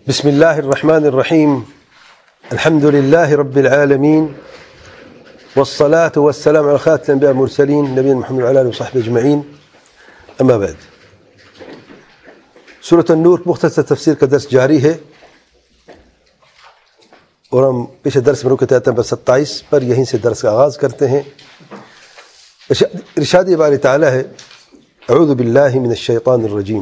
بسم الله الرحمن الرحيم. الحمد لله رب العالمين، والصلاة والسلام على خاتم الأنبياء والمرسلين نبينا محمد وعلى آله وصحبه أجمعين. أما بعد، سورة النور مختصر تفسیر کا درس جاری ہے اور ہم پچھلے درس میں رکے تھے نمبر 27 پر، یہیں سے درس کا آغاز کرتے ہیں. ارشاد باری تعالی ہے: اعوذ باللہ من الشیطان الرجیم.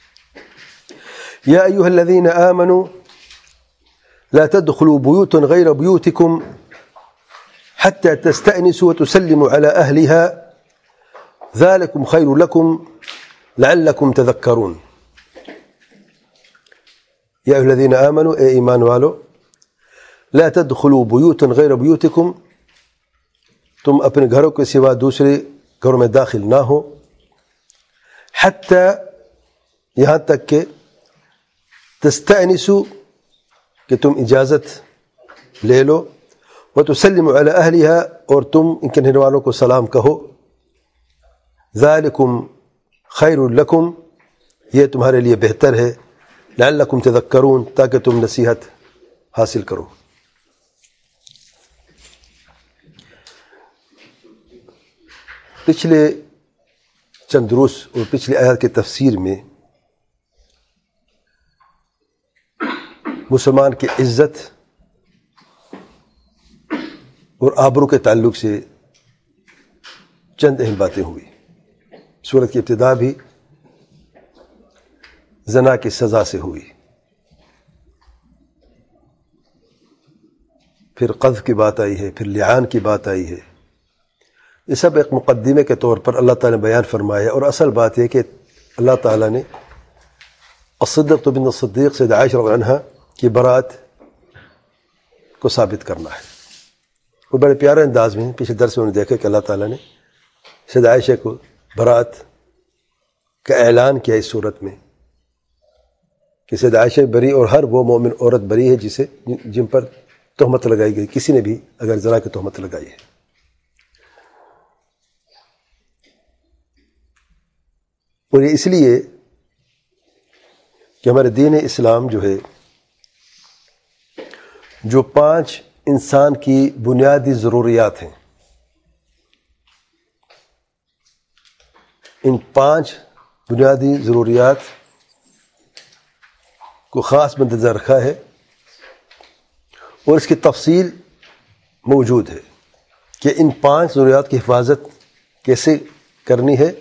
يا أيها الذين آمنوا لا تدخلوا بيوتا غير بيوتكم حتى تستأنسوا وتسلموا على أهلها ذلكم خير لكم لعلكم تذكرون. يا أيها الذين آمنوا، اے ایمان والو، لا تدخلوا بيوتا غير بيوتكم، تم اپنے گھروں کے سوا دوسرے گھروں میں داخل نہ ہو، حتی، یہاں تک کہ تستأنسوا، کہ تم اجازت لے لو، وتسلموا علی اہلہا، اور تم ان کے رہنے والوں کو سلام کہو. ذالکم خیر لکم، یہ تمہارے لیے بہتر ہے. لعلکم تذکرون، تاکہ تم نصیحت حاصل کرو. پچھلے چند دروس اور پچھلی آیات کی تفسیر میں مسلمان کی عزت اور آبرو کے تعلق سے چند اہم باتیں ہوئی. سورت کی ابتدا بھی زنا کی سزا سے ہوئی، پھر قذف کی بات آئی ہے، پھر لعان کی بات آئی ہے. یہ سب ایک مقدمے کے طور پر اللہ تعالیٰ نے بیان فرمایا، اور اصل بات یہ کہ اللہ تعالیٰ نے الصدیق بن الصدیق سید عائشہ رضی اللہ عنہا کی برات کو ثابت کرنا ہے. وہ بڑے پیارے انداز میں پچھلے درس میں انہوں نے دیکھا کہ اللہ تعالیٰ نے سید عائشہ کو برات کا اعلان کیا اس صورت میں کہ سید عائشہ بری، اور ہر وہ مومن عورت بری ہے جن پر تہمت لگائی گئی، کسی نے بھی اگر زنا کی تہمت لگائی ہے. اور یہ اس لیے کہ ہمارے دین اسلام جو ہے، جو 5 انسان کی بنیادی ضروریات ہیں، ان 5 بنیادی ضروریات کو خاص مدنظر رکھا ہے، اور اس کی تفصیل موجود ہے کہ ان 5 ضروریات کی حفاظت کیسے کرنی ہے.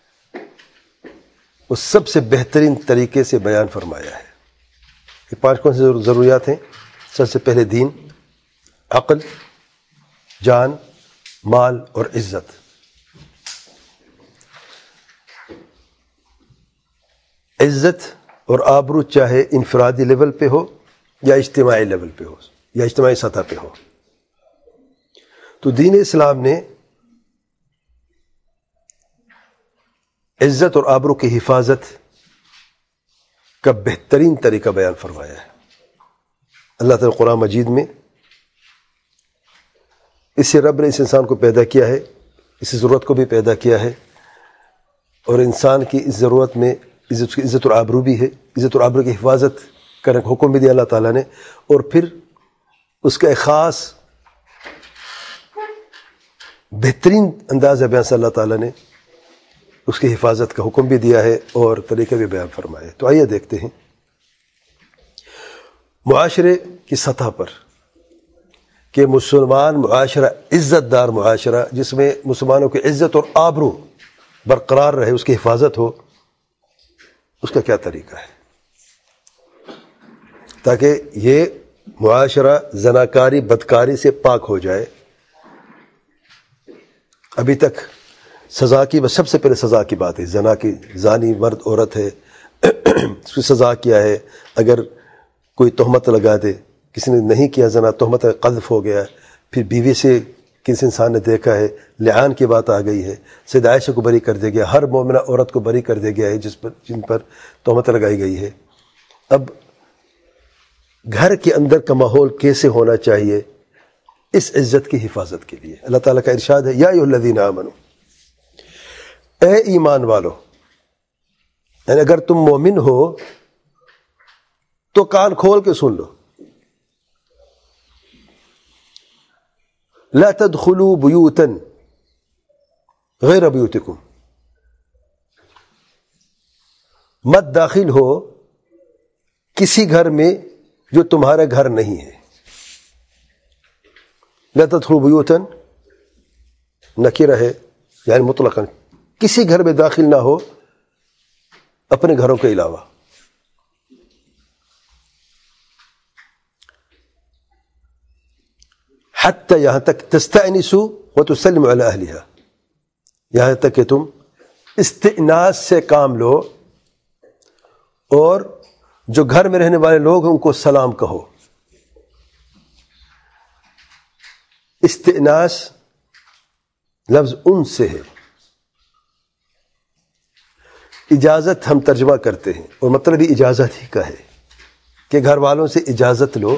وہ سب سے بہترین طریقے سے بیان فرمایا ہے. یہ 5 کون سی ضروریات ہیں؟ سب سے پہلے دین، عقل، جان، مال اور عزت. عزت اور آبرو چاہے انفرادی لیول پہ ہو یا اجتماعی لیول پہ ہو یا اجتماعی سطح پہ ہو، تو دین اسلام نے عزت اور آبرو کی حفاظت کا بہترین طریقہ بیان فرمایا ہے. اللہ تعالیٰ قرآن مجید میں اس سے رب نے اس انسان کو پیدا کیا ہے، اس ضرورت کو بھی پیدا کیا ہے، اور انسان کی اس ضرورت میں عزت اور آبرو بھی ہے. عزت اور آبرو کی حفاظت کرنے کا حکم بھی دیا اللہ تعالیٰ نے، اور پھر اس کا ایک خاص بہترین انداز بیان سے اللہ تعالیٰ نے اس کی حفاظت کا حکم بھی دیا ہے اور طریقہ بھی بیان فرمایا ہے. تو آئیے دیکھتے ہیں معاشرے کی سطح پر کہ مسلمان معاشرہ عزت دار معاشرہ، جس میں مسلمانوں کی عزت اور آبرو برقرار رہے، اس کی حفاظت ہو، اس کا کیا طریقہ ہے تاکہ یہ معاشرہ زناکاری بدکاری سے پاک ہو جائے. ابھی تک سزا کی، سب سے پہلے سزا کی بات ہے. زنا کی زانی مرد عورت ہے، اس کی سزا کیا ہے؟ اگر کوئی تہمت لگا دے، کسی نے نہیں کیا زنا، تہمت قذف ہو گیا، پھر بیوی سے کسی انسان نے دیکھا ہے، لعان کی بات آ گئی ہے، سید عائشہ کو بری کر دیا گیا، ہر مومنہ عورت کو بری کر دیا گیا ہے جن پر تہمت لگائی گئی ہے. اب گھر کے اندر کا ماحول کیسے ہونا چاہیے اس عزت کی حفاظت کے لیے؟ اللہ تعالیٰ کا ارشاد ہے: یا ایھا الذین آمنوا، اے ایمان والو، یعنی اگر تم مومن ہو تو کان کھول کے سن لو. لا تدخلوا بیوتا غیر بیوتکم، مت داخل ہو کسی گھر میں جو تمہارا گھر نہیں ہے. لا تدخلوا بیوتا نکرہ ہے یعنی مطلقاً کسی گھر میں داخل نہ ہو اپنے گھروں کے علاوہ. حتی یہاں تک تستأنسوا وتسلموا علی اہلہا، یہاں تک کہ تم استئناس سے کام لو اور جو گھر میں رہنے والے لوگ ہیں ان کو سلام کہو. استئناس لفظ ان سے ہے، اجازت ہم ترجمہ کرتے ہیں اور مطلب بھی اجازت ہی کا ہے کہ گھر والوں سے اجازت لو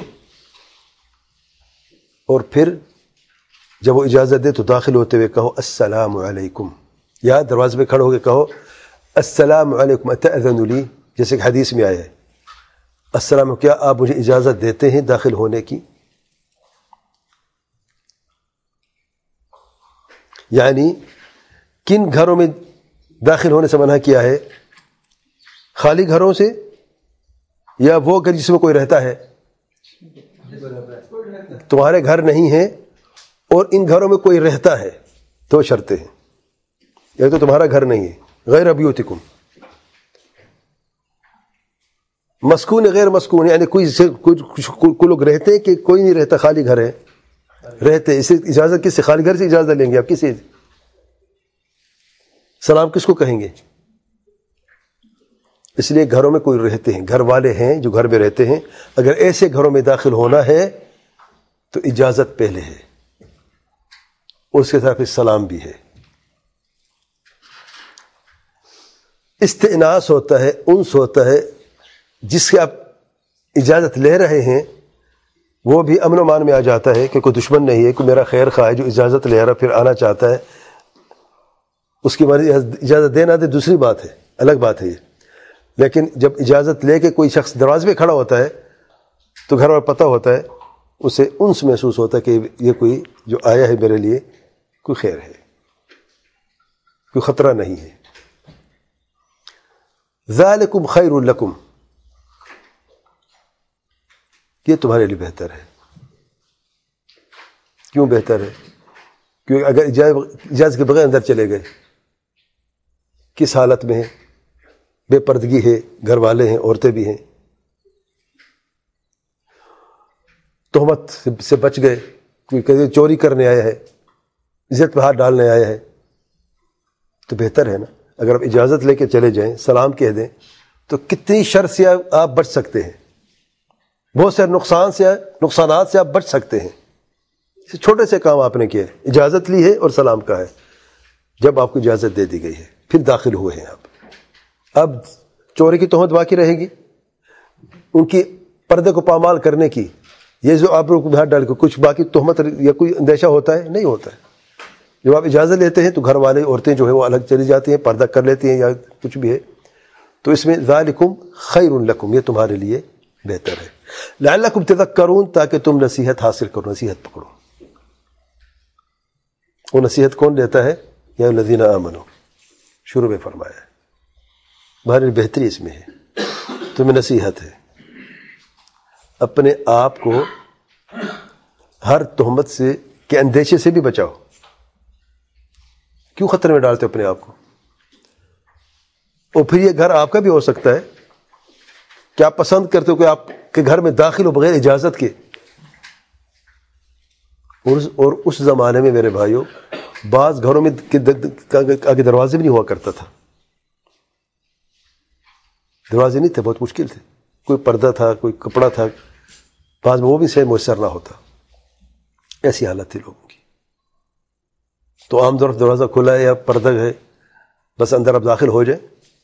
اور پھر جب وہ اجازت دے تو داخل ہوتے ہوئے کہو السلام علیکم، یا دروازے پہ کھڑے ہو کے کہو السلام علیکم اتأذن لی، جیسے کہ حدیث میں آیا ہے السلام، کیا آپ مجھے اجازت دیتے ہیں داخل ہونے کی. یعنی کن گھروں میں داخل ہونے سے منع کیا ہے؟ خالی گھروں سے یا وہ گھر جس میں کوئی رہتا ہے؟ تمہارے گھر نہیں ہیں اور ان گھروں میں کوئی رہتا ہے، دو شرطیں ہیں. یا تو تمہارا گھر نہیں ہے غیر بیوتکم، مسکون غیر مسکون یعنی کوئی لوگ رہتے ہیں کہ کوئی نہیں رہتا، خالی گھر ہے رہتے. اسے اجازت کس سے؟ خالی گھر سے اجازت لیں گے آپ؟ کسی سلام کس کو کہیں گے؟ اس لیے گھروں میں کوئی رہتے ہیں، گھر والے ہیں جو گھر میں رہتے ہیں، اگر ایسے گھروں میں داخل ہونا ہے تو اجازت پہلے ہے، اس کے ساتھ سلام بھی ہے. استئناس ہوتا ہے، انس ہوتا ہے، جس کے آپ اجازت لے رہے ہیں وہ بھی امن و مان میں آ جاتا ہے کہ کوئی دشمن نہیں ہے، کوئی میرا خیر خواہ ہے جو اجازت لے رہا پھر آنا چاہتا ہے. اس کی مرضی اجازت دینا دے دوسری بات ہے، الگ بات ہے یہ. لیکن جب اجازت لے کے کوئی شخص دروازے پہ کھڑا ہوتا ہے تو گھر والے پتہ ہوتا ہے، اسے انس محسوس ہوتا ہے کہ یہ کوئی جو آیا ہے میرے لیے کوئی خیر ہے، کوئی خطرہ نہیں ہے. ذالکم خیر لکم، یہ تمہارے لیے بہتر ہے. کیوں بہتر ہے؟ کیونکہ اگر اجازت کے بغیر اندر چلے گئے کس حالت میں ہے؟ بے پردگی ہے، گھر والے ہیں، عورتیں بھی ہیں، تہمت سے بچ گئے، کوئی کہیں چوری کرنے آیا ہے، عزت پہ ہاتھ ڈالنے آیا ہے، تو بہتر ہے نا اگر آپ اجازت لے کے چلے جائیں، سلام کہہ دیں تو کتنی شر سے آپ بچ سکتے ہیں، بہت سے نقصانات سے آپ بچ سکتے ہیں. چھوٹے سے کام آپ نے کیا ہے، اجازت لی ہے اور سلام کا ہے. جب آپ کو اجازت دے دی گئی ہے پھر داخل ہوئے ہیں آپ، اب چوری کی تہمت باقی رہے گی، ان کی پردے کو پامال کرنے کی، یہ جو آپ لوگ ہاتھ ڈال کے کچھ باقی تہمت یا کوئی اندیشہ ہوتا ہے؟ نہیں ہوتا ہے. جب آپ اجازت لیتے ہیں تو گھر والے عورتیں جو ہے وہ الگ چلی جاتی ہیں، پردہ کر لیتی ہیں یا کچھ بھی ہے. تو اس میں ذالکم خیر لکم، یہ تمہارے لیے بہتر ہے. لعلکم تذکرون، تاکہ تم نصیحت حاصل کرو، نصیحت پکڑو. وہ نصیحت کون دیتا ہے؟ یا الذین آمنوا، شروع میں فرمایا ہے. تمہاری بہتری اس میں ہے، تمہیں نصیحت ہے. اپنے آپ کو ہر تہمت سے کے اندیشے سے بھی بچاؤ. کیوں خطرے میں ڈالتے ہو اپنے آپ کو؟ اور پھر یہ گھر آپ کا بھی ہو سکتا ہے کہ آپ پسند کرتے ہو کہ آپ کے گھر میں داخل ہو بغیر اجازت کے. اور اس زمانے میں میرے بھائیوں بعض گھروں میں آگے دروازے بھی نہیں ہوا کرتا تھا، دروازے نہیں تھے، بہت مشکل تھے. کوئی پردہ تھا، کوئی کپڑا تھا، بعض میں وہ بھی صحیح میسر نہ ہوتا. ایسی حالت تھی لوگوں کی. تو عام طور پر دروازہ کھلا ہے یا پردہ ہے، بس اندر اب داخل ہو جائے.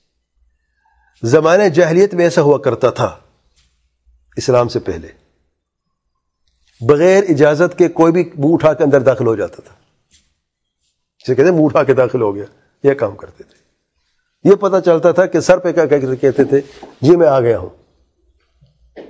زمانے جاہلیت میں ایسا ہوا کرتا تھا، اسلام سے پہلے بغیر اجازت کے کوئی بھی منہ اٹھا کے اندر داخل ہو جاتا تھا. جسے کہتے ہیں منہ اٹھا کے داخل ہو گیا، یہ کام کرتے تھے. یہ پتہ چلتا تھا کہ سر پہ کیا کہتے تھے، جی میں آ گیا ہوں.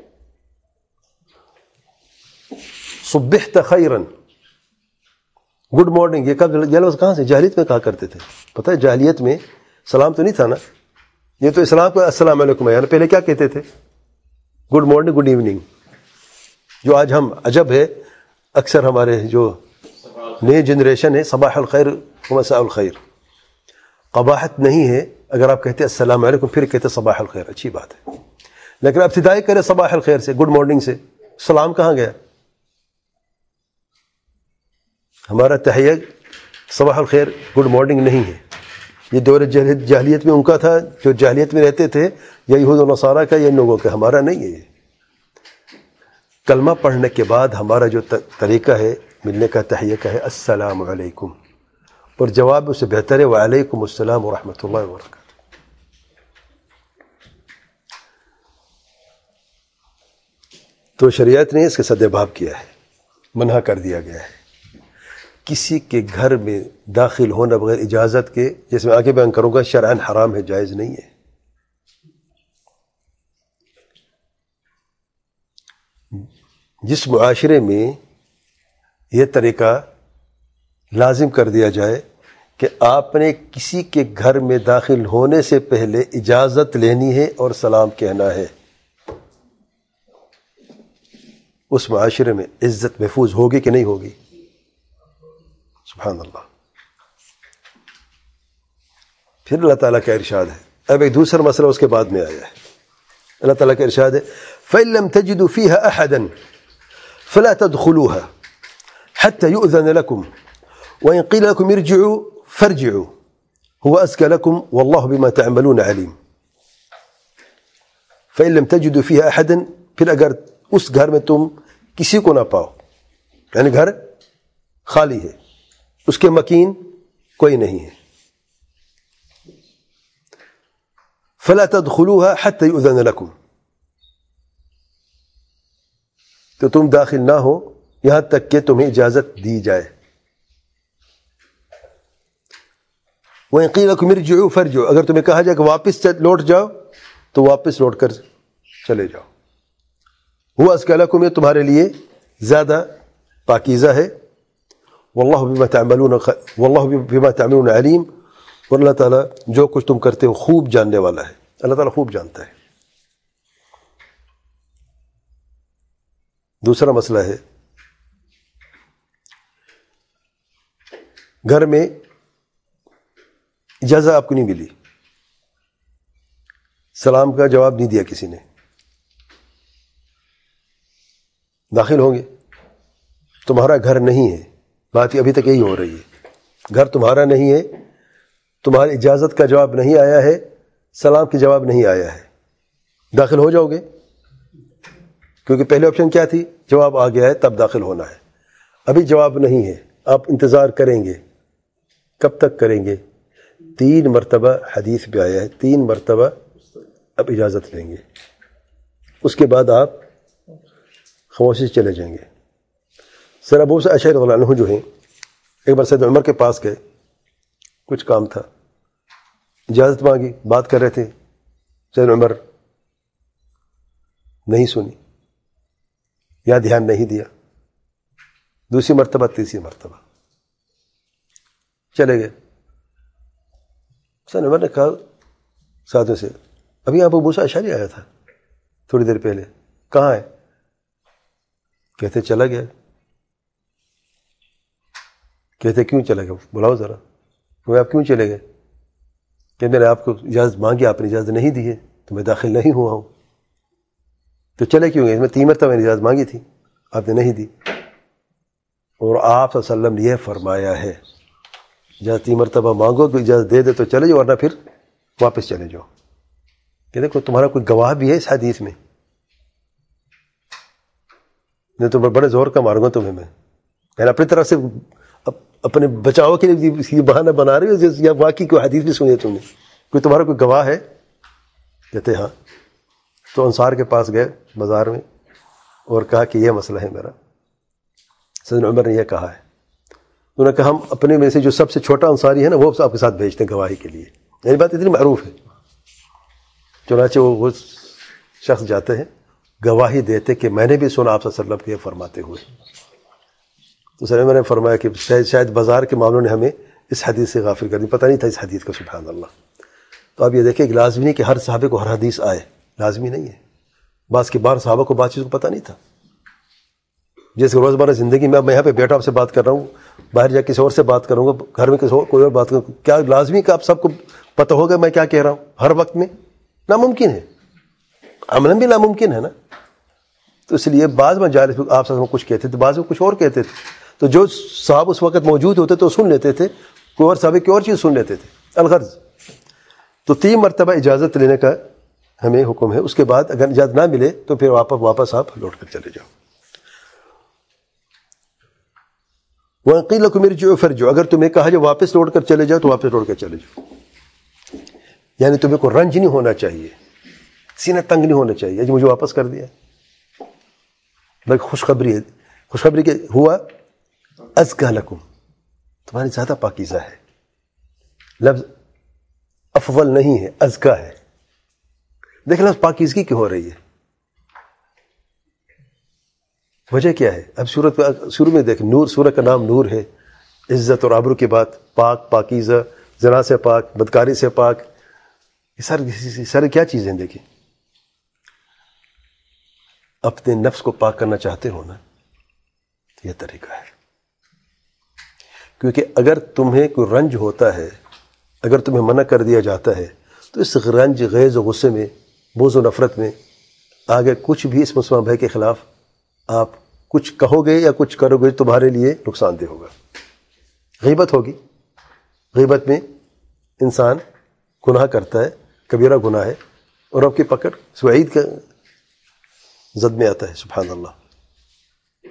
صبحت خیرن، گڈ مارننگ، یہ کب یہ لفظ کہاں سے؟ جاہلیت میں کہا کرتے تھے. پتہ ہے جاہلیت میں سلام تو نہیں تھا نا، یہ تو اسلام کا السلام علیکم ہے. پہلے کیا کہتے تھے؟ Good morning, good evening. جو آج ہم عجب ہے، اکثر ہمارے جو نئی جنریشن ہے صباح الخیر و مساء الخیر. قباحت نہیں ہے اگر آپ کہتے ہیں السلام علیکم پھر کہتے صباح الخیر، اچھی بات ہے، لیکن آپ ابتدائی کریں صباح الخیر سے، گڈ مارننگ سے. سلام کہاں گیا؟ ہمارا تحیہ صباح الخیر گڈ مارننگ نہیں ہے. یہ دور جاہلیت میں ان کا تھا، جو جاہلیت میں رہتے تھے، یا یہود و نصارہ کا، یا ان لوگوں کا، ہمارا نہیں ہے. یہ کلمہ پڑھنے کے بعد ہمارا جو طریقہ ہے ملنے کا، تحیہ کا ہے السلام علیکم، اور جواب اس سے بہتر ہے وعلیکم السلام ورحمۃ اللہ وبرکاتہ. تو شریعت نے اس کے سد باب کیا ہے، منع کر دیا گیا ہے. کسی کے گھر میں داخل ہونا بغیر اجازت کے، جس میں آگے بیان کروں گا، شرعاً حرام ہے، جائز نہیں ہے. جس معاشرے میں یہ طریقہ لازم کر دیا جائے کہ آپ نے کسی کے گھر میں داخل ہونے سے پہلے اجازت لینی ہے اور سلام کہنا ہے، اس معاشرے میں عزت محفوظ ہوگی کہ نہیں ہوگی؟ سبحان اللہ. پھر اللہ تعالیٰ کا ارشاد ہے، اب ایک دوسرا مسئلہ اس کے بعد میں آیا ہے. اللہ تعالیٰ کا ارشاد ہے فَإِن لَمْ تَجِدُوا فِيهَا أَحَدًا فَلَا تَدْخُلُوهَا حَتَّى يُؤْذَنَ لَكُمْ وَإِنْ قِيلَ لَكُمْ ارْجِعُوا فَارْجِعُوا هُوَ أَزْكَىٰ لَكُمْ وَاللَّهُ بِمَا تَعْمَلُونَ عَلِيمٌ. فَإِن لَمْ تَجِدُوا فِيهَا أَحَدًا، پھر اگر اس گھر میں تم کسی کو نہ پاؤ، یعنی گھر خالی ہے، اس کے مکین کوئی نہیں ہے، فَلَا تَدْخُلُوهَا حَتَّى يُؤْذَنَ لَكُمْ، تو تم داخل نہ ہو یہاں تک کہ تمہیں اجازت دی جائے. وَإِنْ قِيلَ لَكُمْ ارْجِعُوا فَارْجِعُوا، اگر تمہیں کہا جائے کہ واپس لوٹ جاؤ تو واپس لوٹ کر چلے جاؤ. هُوَ أَزْكَىٰ لَكُمْ، یہ تمہارے لیے زیادہ پاکیزہ ہے. وَاللَّهُ بِمَا تَعْمَلُونَ عَلِيمٌ، اور اللہ تعالیٰ جو کچھ تم کرتے ہو خوب جاننے والا ہے. اللہ تعالیٰ خوب جانتا ہے. دوسرا مسئلہ ہے، گھر میں اجازت آپ کو نہیں ملی، سلام کا جواب نہیں دیا کسی نے، داخل ہوں گے، تمہارا گھر نہیں ہے، بات ابھی تک یہی ہو رہی ہے، گھر تمہارا نہیں ہے، تمہاری اجازت کا جواب نہیں آیا ہے، سلام کی جواب نہیں آیا ہے، داخل ہو جاؤ گے؟ کیونکہ پہلے آپشن کیا تھی؟ جواب آ گیا ہے تب داخل ہونا ہے. ابھی جواب نہیں ہے، آپ انتظار کریں گے. کب تک کریں گے؟ 3 مرتبہ حدیث بھی آیا ہے، 3 مرتبہ اب اجازت لیں گے، اس کے بعد آپ خاموشی سے چلے جائیں گے. سر ابو موسیٰ اشعری رضی اللہ عنہ جو ہیں، ایک بار سید عمر کے پاس گئے، کچھ کام تھا، اجازت مانگی، بات کر رہے تھے، سید عمر نہیں سنی یا دھیان نہیں دیا. دوسری مرتبہ، تیسری مرتبہ چلے گئے. سید عمر نے کہا ساتھوں سے، ابھی ابو موسیٰ اشعری آیا تھا تھوڑی دیر پہلے، کہاں ہے؟ کہتے چلا گیا. کہتے کیوں چلا گیا؟ بلاؤ ذرا. وہ آپ کیوں چلے گئے؟ کہ میں نے آپ کو اجازت مانگی، آپ نے اجازت نہیں دی ہے تو میں داخل نہیں ہوا ہوں. تو چلے کیوں گئے؟ میں 3 مرتبہ میں نے اجازت مانگی تھی، آپ نے نہیں دی. اور آپ صلی اللہ علیہ وسلم نے یہ فرمایا ہے اجازت 3 مرتبہ مانگو تو اجازت دے دے تو چلے جاؤ، ورنہ پھر واپس چلے جاؤ. کہ دیکھو تمہارا کوئی گواہ بھی ہے اس حدیث میں، نہیں تو بڑے زور کا ماروں گا تمہیں میں. یعنی اپنی طرف سے اپنے بچاؤ کے لیے یہ بہانہ بنا رہی ہو، یا واقعی کوئی حدیث بھی سنی ہے تم نے؟ کوئی تمہارا کوئی گواہ ہے؟ کہتے ہاں. تو انصار کے پاس گئے بازار میں اور کہا کہ یہ مسئلہ ہے میرا. سیدنا عمر نے یہ کہا ہے. انہوں نے کہا ہم اپنے میں سے جو سب سے چھوٹا انصاری ہے نا، وہ آپ کے ساتھ بھیجتے ہیں گواہی کے لیے. یعنی بات اتنی معروف ہے. چنانچہ وہ شخص جاتے ہیں، گواہی دیتے کہ میں نے بھی سنا آپ صلی اللہ علیہ وسلم کو یہ فرماتے ہوئے. تو صلی اللہ علیہ وسلم نے فرمایا کہ شاید بازار کے معاملوں نے ہمیں اس حدیث سے غافل کر دی، پتہ نہیں تھا اس حدیث کا، سبحان اللہ۔ تو آپ یہ دیکھیں کہ لازمی نہیں کہ ہر صحابے کو ہر حدیث آئے، لازمی نہیں ہے، بعض کے بار صحابہ کو بعض چیزوں کو پتہ نہیں تھا۔ جیسے روزمرہ زندگی میں اب میں یہاں پہ بیٹھا آپ سے بات کر رہا ہوں، باہر جا کسی اور سے بات کروں گا، گھر میں کسی اور کوئی اور بات کروں، کیا لازمی کہ آپ سب کو پتہ ہوگا میں کیا کہہ رہا ہوں ہر وقت میں؟ ناممکن ہے، عملاً بھی ناممکن ہے نا۔ تو اس لیے بعض مجالس میں آپ سب کچھ کہتے تھے، بعض میں کچھ اور کہتے تھے، تو جو صاحب اس وقت موجود ہوتے تو سن لیتے تھے، کوئی اور صاحب کی اور چیز سن لیتے تھے، الغرض۔ تو 3 مرتبہ اجازت لینے کا ہمیں حکم ہے، اس کے بعد اگر اجازت نہ ملے تو پھر واپس آپ لوٹ کر چلے جاؤ۔ وَقِيلَ لَكُمْ ارْجِعُوا فَارْجِعُوا، اگر تمہیں کہا جو واپس لوٹ کر چلے جاؤ تو واپس لوٹ کر چلے جاؤ، یعنی تمہیں کو رنج نہیں ہونا چاہیے، سینہ تنگ نہیں ہونا چاہیے جو مجھے واپس کر دیا، بلکہ خوشخبری ہے، خوشخبری کہ ہوا ازکیٰ لکم، تمہاری زیادہ پاکیزہ ہے، لفظ افضل نہیں ہے، ازکیٰ ہے۔ دیکھ لفظ پاکیزگی کی ہو رہی ہے، وجہ کیا ہے؟ اب شروع میں دیکھ، نور، سورہ کا نام نور ہے، عزت اور آبرو کی بات، پاک، پاکیزہ، زنا سے پاک، بدکاری سے پاک، یہ سارے کیا چیزیں دیکھیں۔ اپنے نفس کو پاک کرنا چاہتے ہو نا، یہ طریقہ ہے، کیونکہ اگر تمہیں کوئی رنج ہوتا ہے، اگر تمہیں منع کر دیا جاتا ہے تو اس رنج، غیظ و غصے میں، بغض و نفرت میں آگے کچھ بھی اس مسلمان بھائی کے خلاف آپ کچھ کہو گے یا کچھ کرو گے تمہارے لیے نقصان دہ ہوگا۔ غیبت ہوگی، غیبت میں انسان گناہ کرتا ہے، کبیرہ گناہ ہے، اور آپ کی پکڑ وعید کا زد میں آتا ہے، سبحان اللہ۔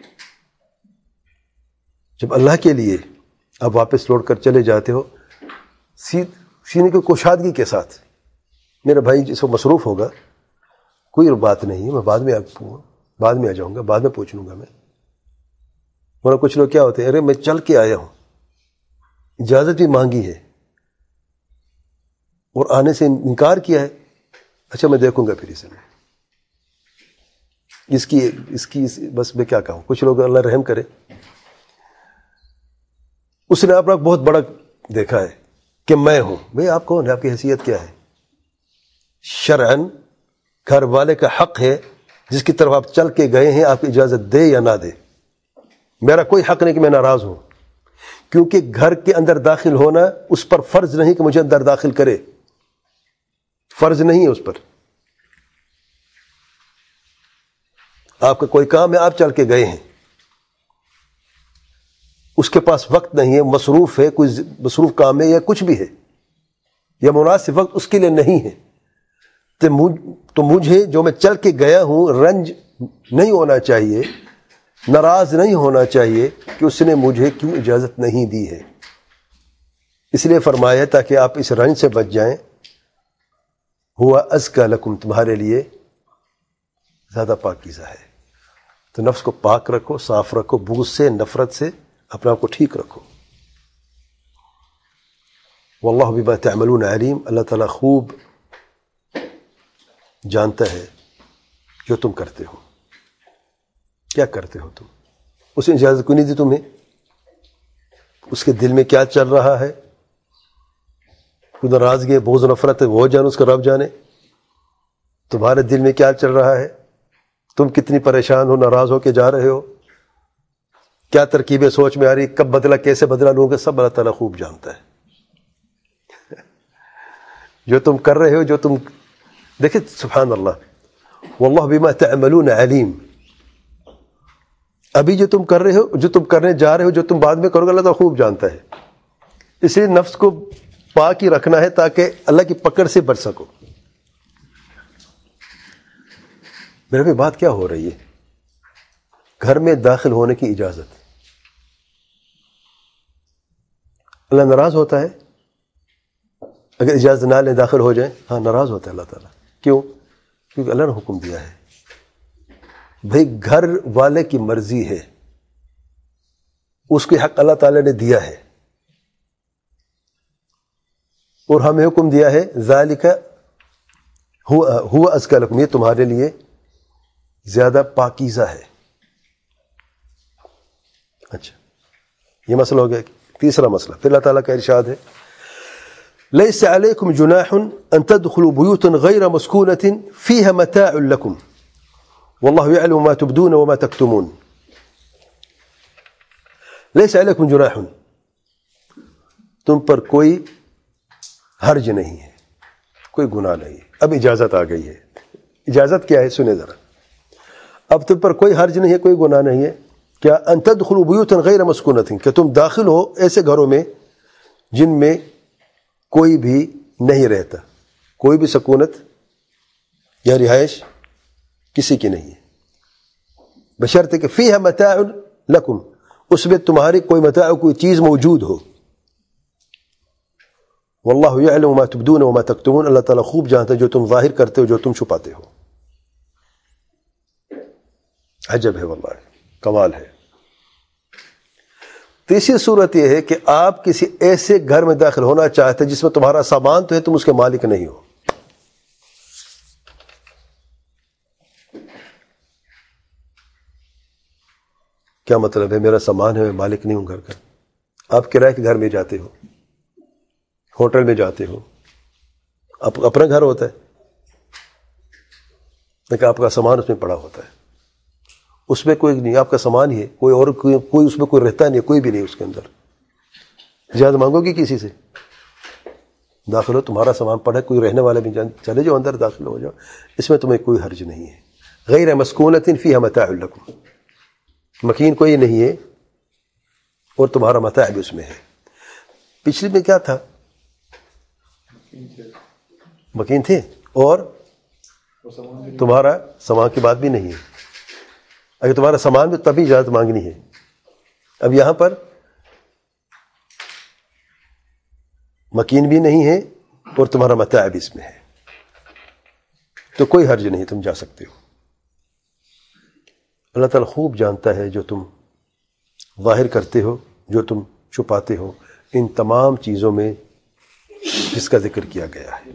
جب اللہ کے لیے آپ واپس لوٹ کر چلے جاتے ہو سینے کی کشادگی کے ساتھ، میرا بھائی جس کو مصروف ہوگا کوئی بات نہیں، میں بعد میں آ جاؤں گا، بعد میں پوچھ لوں گا میں۔ ورنہ کچھ لوگ کیا ہوتے ہیں، ارے میں چل کے آیا ہوں، اجازت بھی مانگی ہے اور آنے سے انکار کیا ہے، اچھا میں دیکھوں گا پھر اسے، میں اس کی بس میں کیا کہوں۔ کچھ لوگ اللہ رحم کرے، اس نے اپنا بہت بڑا دیکھا ہے کہ میں ہوں، بھئی آپ کون ہے، آپ کی حیثیت کیا ہے؟ شرعاً گھر والے کا حق ہے جس کی طرف آپ چل کے گئے ہیں، آپ کی اجازت دے یا نہ دے، میرا کوئی حق نہیں کہ میں ناراض ہوں، کیونکہ گھر کے اندر داخل ہونا اس پر فرض نہیں کہ مجھے اندر داخل کرے، فرض نہیں ہے اس پر۔ آپ کا کوئی کام ہے، آپ چل کے گئے ہیں، اس کے پاس وقت نہیں ہے، مصروف ہے، کوئی مصروف کام ہے یا کچھ بھی ہے، یا مناسب وقت اس کے لیے نہیں ہے، تو مجھے جو میں چل کے گیا ہوں رنج نہیں ہونا چاہیے، ناراض نہیں ہونا چاہیے کہ اس نے مجھے کیوں اجازت نہیں دی ہے۔ اس لیے فرمایا تاکہ آپ اس رنج سے بچ جائیں، ہوا ازکیٰ لکم، تمہارے لیے زیادہ پاکیزہ ہے۔ تو نفس کو پاک رکھو، صاف رکھو، بغض سے، نفرت سے اپنے آپ کو ٹھیک رکھو۔ واللہ بما تعملون علیم، اللہ تعالیٰ خوب جانتا ہے جو تم کرتے ہو، کیا کرتے ہو تم۔ اس نے اجازت کیوں نہیں دی تمہیں؟ اس کے دل میں کیا چل رہا ہے، کوئی ناراضگی، بغض و نفرت ہے، وہ جانے، اس کا رب جانے۔ تمہارے دل میں کیا چل رہا ہے، تم کتنی پریشان ہو، ناراض ہو کے جا رہے ہو، کیا ترکیبیں سوچ میں آ رہی، کب بدلا، کیسے بدلا لوں گا، سب اللہ تعالیٰ خوب جانتا ہے۔ جو تم کر رہے ہو، جو تم دیکھیں، سبحان اللہ، واللہ بما تعملون علیم، ابھی جو تم کر رہے ہو، جو تم کرنے جا رہے ہو، جو تم بعد میں کرو گے، اللہ تعالیٰ خوب جانتا ہے۔ اس لیے نفس کو پاک ہی رکھنا ہے تاکہ اللہ کی پکڑ سے بچ سکو۔ میرے بھی بات کیا ہو رہی ہے، گھر میں داخل ہونے کی اجازت، اللہ ناراض ہوتا ہے اگر اجازت نہ لیں داخل ہو جائیں؟ ہاں ناراض ہوتا ہے اللہ تعالیٰ، کیوں؟ کیونکہ اللہ نے حکم دیا ہے، بھئی گھر والے کی مرضی ہے، اس کے حق اللہ تعالیٰ نے دیا ہے، اور ہمیں حکم دیا ہے ذالک ہوا ازکیٰ لکم، یہ تمہارے لیے زیادہ پاکیزہ ہے۔ اچھا، یہ مسئلہ ہو گیا. تیسرا مسئلہ پھر اللہ تعالیٰ کا ارشاد ہے ليس عليكم جناح أن تدخلوا بيوتا غير مسكونة فيها متاع لكم والله يعلم ما تبدون وما تكتمون. ليس عليكم جناح، تم پر کوئی حرج نہیں ہے، کوئی گناہ نہیں ہے. اب اجازت آ گئی ہے. اجازت کیا ہے سنیں ذرا. اب تم پر کوئی حرج نہیں ہے، کوئی گناہ نہیں ہے. کیا ان تدخلوا بیوتا غیر مسکونۃ، کہ تم داخل ہو ایسے گھروں میں جن میں کوئی بھی نہیں رہتا، کوئی بھی سکونت یا رہائش کسی کی نہیں ہے، بشرط کہ فیہا متاع لکم، اس میں تمہاری کوئی متاع، کوئی چیز موجود ہو. واللہ یعلم ما تبدون وما تکتمون، اللہ تعالیٰ خوب جانتا ہے جو تم ظاہر کرتے ہو، جو تم چھپاتے ہو. عجب ہے واللہ، کمال ہے. تیسری صورت یہ ہے کہ آپ کسی ایسے گھر میں داخل ہونا چاہتے ہیں جس میں تمہارا سامان تو ہے، تم اس کے مالک نہیں ہو. کیا مطلب ہے میرا سامان ہے میں مالک نہیں ہوں گھر کا؟ آپ کرائے کے گھر میں جاتے ہو، ہوٹل میں جاتے ہو، اپنا گھر ہوتا ہے لیکن آپ کا سامان اس میں پڑا ہوتا ہے، اس میں کوئی نہیں، آپ کا سامان ہی ہے، کوئی اور کوئی اس میں کوئی رہتا نہیں، کوئی بھی نہیں اس کے اندر. اجازت مانگو گی کسی سے؟ داخل ہو، تمہارا سامان پڑا ہے، کوئی رہنے والا بھی چلے جاؤ اندر، داخل ہو جاؤ، اس میں تمہیں کوئی حرج نہیں ہے. غیر مسکونۃ فیہا متاع لکم، مکین کوئی نہیں ہے اور تمہارا متاع بھی اس میں ہے. پچھلی میں کیا تھا؟ مکین تھے اور تمہارا سامان کی بات بھی نہیں ہے. اگر تمہارا سامان بھی تبھی اجازت مانگنی ہے. اب یہاں پر مکین بھی نہیں ہے اور تمہارا متاع بھی اس میں ہے، تو کوئی حرج نہیں، تم جا سکتے ہو. اللہ تعالیٰ خوب جانتا ہے جو تم ظاہر کرتے ہو، جو تم چھپاتے ہو. ان تمام چیزوں میں جس کا ذکر کیا گیا ہے.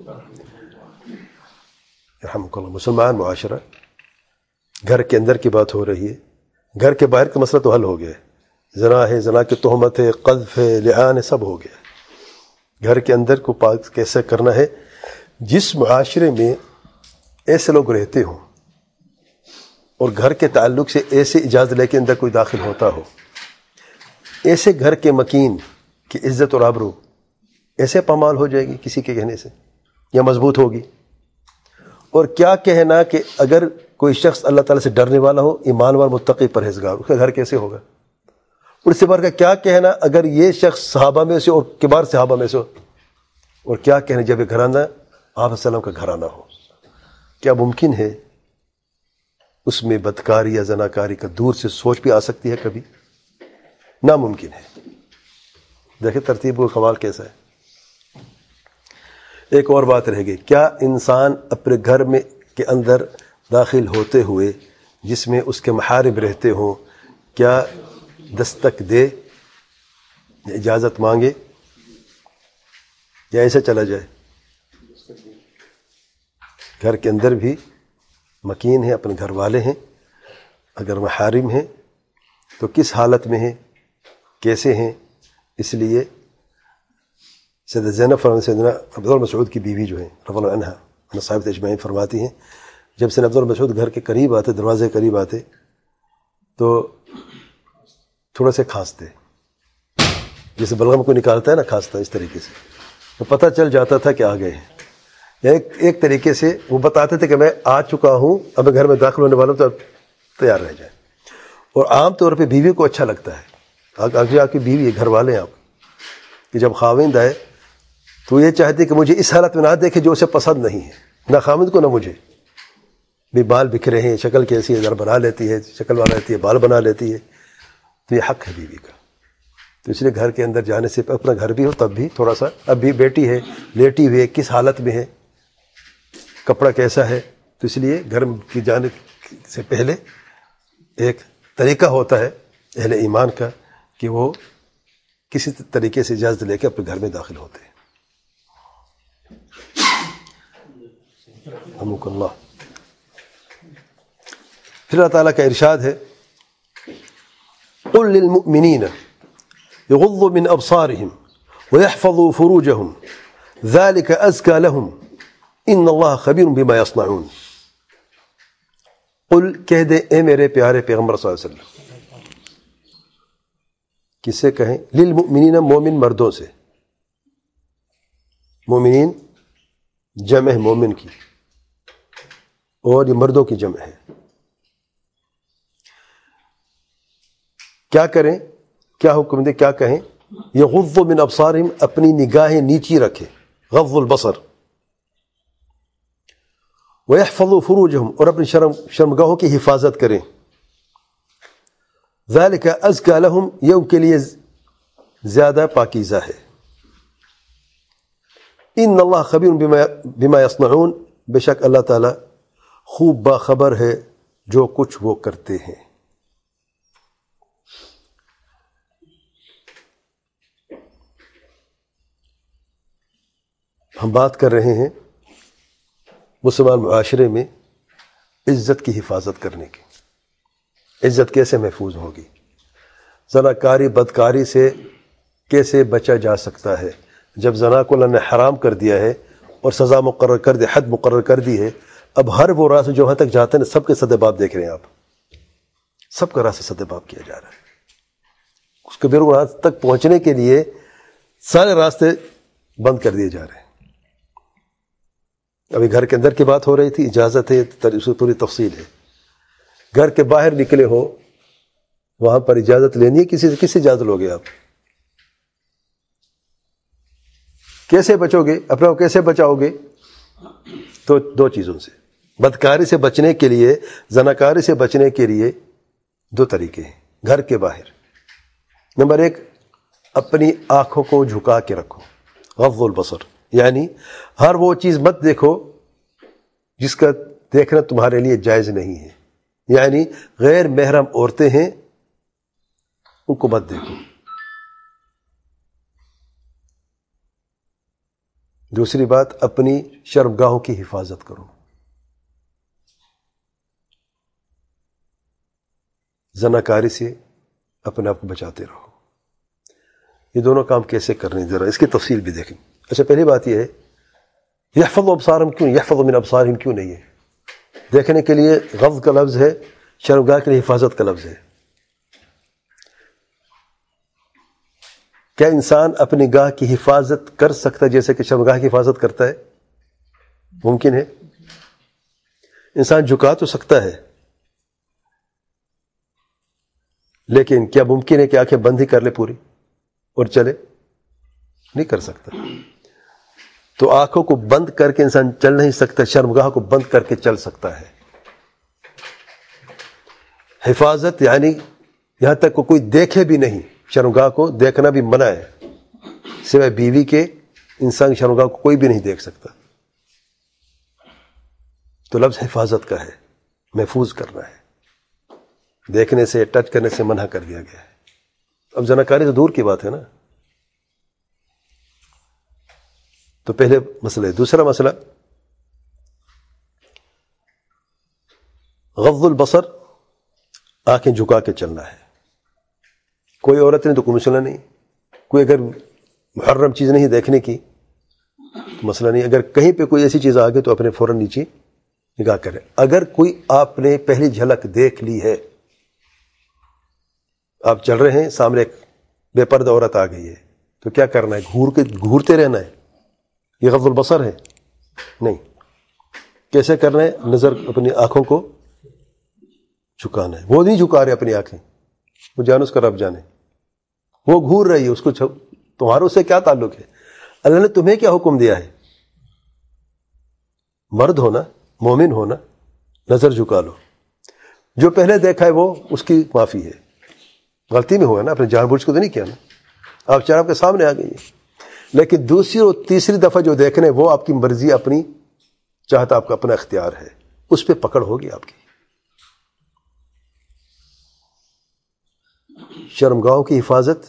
رحمک اللہ. مسلمان معاشرہ، گھر کے اندر کی بات ہو رہی ہے، گھر کے باہر کا مسئلہ تو حل ہو گیا ہے. زنا ہے، زنا کی تہمت ہے، قذف ہے، لعان ہے، سب ہو گیا. گھر کے اندر کو پاک کیسے کرنا ہے. جس معاشرے میں ایسے لوگ رہتے ہوں اور گھر کے تعلق سے ایسے اجازت لے کے اندر کوئی داخل ہوتا ہو، ایسے گھر کے مکین کی عزت اور آبرو ایسے پامال ہو جائے گی کسی کے کہنے سے، یا مضبوط ہوگی. اور کیا کہنا کہ اگر کوئی شخص اللہ تعالیٰ سے ڈرنے والا ہو، ایمان وال، متقی، پرہیزگار، اس کا گھر کیسے ہوگا؟ اور اس سے بڑھ کر کیا کہنا اگر یہ شخص صحابہ میں سے اور کبار صحابہ میں سے ہو، اور کیا کہنا جب یہ گھرانہ آپ علیہ السلام کا گھرانہ ہو. کیا ممکن ہے اس میں بدکاری یا زناکاری کا دور سے سوچ بھی آ سکتی ہے کبھی؟ ناممکن ہے. دیکھیں ترتیب و کمال کیسا ہے. ایک اور بات رہ گئی، کیا انسان اپنے گھر میں کے اندر داخل ہوتے ہوئے جس میں اس کے محارم رہتے ہوں، کیا دستک دے یا اجازت مانگے یا ایسے چلا جائے؟ گھر کے اندر بھی مکین ہیں، اپنے گھر والے ہیں، اگر محارم ہیں تو کس حالت میں ہیں، کیسے ہیں؟ اس لیے سیدہ زینب فرماتی، سیدنا عبداللہ مسعود کی بیوی جو ہیں رضی اللہ عنہا، صاحبۃ اجمعین، فرماتی ہیں جب سیدنا عبداللہ مسعود گھر کے قریب آتے، دروازے کے قریب آتے تو تھوڑا سے کھانستے، جیسے بلغم کو نکالتا ہے نا، کھانستا اس طریقے سے، تو پتہ چل جاتا تھا کہ آ گئے ہیں. ایک طریقے سے وہ بتاتے تھے کہ میں آ چکا ہوں، اب گھر میں داخل ہونے والا ہوں، تو اب تیار رہ جائیں. اور عام طور پہ بیوی کو اچھا لگتا ہے، آگے آپ کی بیوی ہے، گھر والے ہیں آپ، کہ جب خاوند آئے تو یہ چاہتے کہ مجھے اس حالت میں نہ دیکھے جو اسے پسند نہیں ہے، نہ خاوند کو نہ مجھے. بھی بال بکھرے ہیں، شکل کیسی ہے، ذرا بنا لیتی ہے، شکل بنا لیتی ہے، بال بنا لیتی ہے، تو یہ حق ہے بیوی کا. تو اس لیے گھر کے اندر جانے سے اپنا گھر بھی ہو تب بھی تھوڑا سا، اب بھی بیٹی ہے، لیٹی ہوئی ہے، کس حالت میں ہے، کپڑا کیسا ہے، تو اس لیے گھر کی جانے سے پہلے ایک طریقہ ہوتا ہے اہل ایمان کا کہ وہ کسی طریقے سے اجازت لے کے اپنے گھر میں داخل ہوتے ہیں. رحمک اللہ. پھر اللہ تعالیٰ کا ارشاد ہے قل للمؤمنین، يغضوا من أبصارهم ويحفظوا فروجهم ذلك أزكى لهم إن الله خبير بما يصنعون. قل کہہ دے اے میرے پیارے پیغمبر صلی اللہ علیہ وسلم. کس سے کہیں؟ للمؤمنین، مومن مردوں سے. مومنین جمع ہے مومن کی، اور یہ مردوں کی جمع ہے. کیا کریں؟ کیا حکم دے؟ کیا کہیں؟ یغضوا من ابصارہم، اپنی نگاہیں نیچی رکھے، غض البصر. وَيَحْفَظُوا فُرُوجَهُمْ، اور اپنی شرمگاہوں کی حفاظت کریں. ذَلِكَ أَزْكَى لَهُمْ، یہ ان کے لیے زیادہ پاکیزہ ہے. إِنَّ اللَّهَ خَبِيرٌ بِمَا يَصْنَعُونَ، بے شک اللہ تعالی خوب باخبر ہے جو کچھ وہ کرتے ہیں. ہم بات کر رہے ہیں مسلمان معاشرے میں عزت کی حفاظت کرنے کی. عزت کیسے محفوظ ہوگی؟ زناکاری بدکاری سے کیسے بچا جا سکتا ہے؟ جب زنا کو اللہ نے حرام کر دیا ہے اور سزا مقرر کر دی، حد مقرر کر دی ہے، اب ہر وہ راستہ جو وہاں تک جاتے ہیں سب کے سدباب دیکھ رہے ہیں آپ. سب کا راستہ سدباب کیا جا رہا ہے. اس کے بیرون راست تک پہنچنے کے لیے سارے راستے بند کر دیے جا رہے ہیں. ابھی گھر کے اندر کی بات ہو رہی تھی، اجازت ہے، اس کی پوری تفصیل ہے. گھر کے باہر نکلے ہو، وہاں پر اجازت لینی ہے کسی سے. کس سے اجازت لوگے آپ؟ کیسے بچو گے؟ اپنے کو کیسے بچاؤ گے؟ تو دو چیزوں سے. بدکاری سے بچنے کے لیے، زناکاری سے بچنے کے لیے دو طریقے ہیں گھر کے باہر. نمبر ایک، اپنی آنکھوں کو جھکا کے رکھو، غض البصر، یعنی ہر وہ چیز مت دیکھو جس کا دیکھنا تمہارے لیے جائز نہیں ہے. یعنی غیر محرم عورتیں ہیں، ان کو مت دیکھو. دوسری بات، اپنی شرمگاہوں کی حفاظت کرو. زناکاری سے اپنے آپ کو بچاتے رہو. یہ دونوں کام کیسے کرنے، ذرا اس کی تفصیل بھی دیکھیں. اچھا، پہلی بات یہ ہے، یحفظوا ابصارہم کیوں، یحفظوا من ابصارہم کیوں نہیں ہے؟ دیکھنے کے لیے غض کا لفظ ہے، شرمگاہ کے لیے حفاظت کا لفظ ہے. کیا انسان اپنی گاہ کی حفاظت کر سکتا ہے جیسے کہ شرمگاہ کی حفاظت کرتا ہے؟ ممکن ہے. انسان جھکا تو سکتا ہے، لیکن کیا ممکن ہے کہ آنکھیں بند ہی کر لے پوری اور چلے؟ نہیں کر سکتا. تو آنکھوں کو بند کر کے انسان چل نہیں سکتا، شرمگاہ کو بند کر کے چل سکتا ہے. حفاظت یعنی یہاں تک کوئی دیکھے بھی نہیں. شرمگاہ کو دیکھنا بھی منع ہے، سوائے بیوی کے انسان شرمگاہ کو کوئی بھی نہیں دیکھ سکتا. تو لفظ حفاظت کا ہے، محفوظ کرنا ہے. دیکھنے سے، ٹچ کرنے سے منع کر دیا گیا ہے. اب زناکاری سے دور کی بات ہے نا. تو پہلے مسئلہ ہے. دوسرا مسئلہ، غض البصر، آنکھیں جھکا کے چلنا ہے. کوئی عورت نہیں تو کوئی مسئلہ نہیں. کوئی اگر محرم چیز نہیں دیکھنے کی تو مسئلہ نہیں. اگر کہیں پہ کوئی ایسی چیز آ گئی تو اپنے فوراً نیچے نگاہ کرے. اگر کوئی آپ نے پہلی جھلک دیکھ لی ہے، آپ چل رہے ہیں، سامنے ایک بے پردہ عورت آ گئی ہے، تو کیا کرنا ہے؟ گھورتے رہنا ہے؟ یہ غض البصر ہے؟ نہیں. کیسے کرنا ہے؟ نظر اپنی آنکھوں کو جھکانا ہے. وہ نہیں جھکا رہے اپنی آنکھیں، وہ جانے اس کا رب جانے. وہ گھور رہی ہے، اس کو تمہارا اس سے کیا تعلق ہے؟ اللہ نے تمہیں کیا حکم دیا ہے؟ مرد ہونا، مومن ہونا، نظر جھکا لو. جو پہلے دیکھا ہے وہ اس کی معافی ہے. غلطی میں ہوا نا، اپنے جان بوجھ کو تو نہیں کیا نا. آپ چار آپ کے سامنے آ گئی ہے. لیکن دوسری اور تیسری دفعہ جو دیکھنے وہ آپ کی مرضی، اپنی چاہتا، آپ کا اپنا اختیار ہے، اس پہ پکڑ ہوگی آپ کی. شرمگاہوں کی حفاظت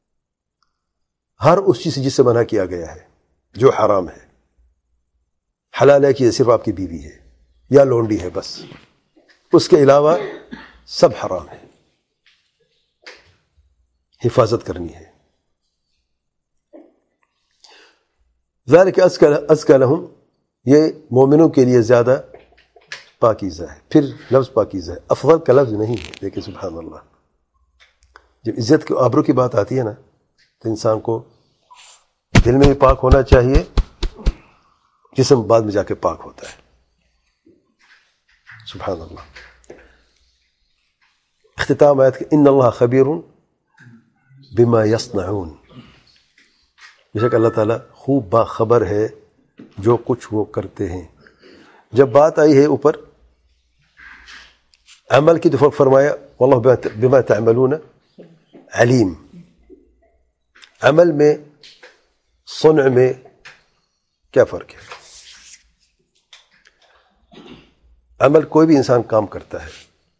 ہر اس چیز جس سے منع کیا گیا ہے جو حرام ہے. حلال ہے کہ صرف آپ کی بیوی ہے یا لونڈی ہے، بس. اس کے علاوہ سب حرام ہے. حفاظت کرنی ہے. ذالک ازکی لہم، یہ مومنوں کے لیے زیادہ پاکیزہ ہے. پھر لفظ پاکیزہ ہے، افضل کا لفظ نہیں ہے. لیکن سبحان اللہ، جب عزت کے آبرو کی بات آتی ہے نا تو انسان کو دل میں بھی پاک ہونا چاہیے، جسم بعد میں جا کے پاک ہوتا ہے. سبحان اللہ. اختتام آیت کہ ان اللہ خبیر بما یصنعون، بے شک اللہ تعالیٰ خوب باخبر ہے جو کچھ وہ کرتے ہیں. جب بات آئی ہے اوپر عمل کی تو فرمایا واللہ بما تعملون علیم. عمل میں صنع میں کیا فرق ہے؟ عمل کوئی بھی انسان کام کرتا ہے،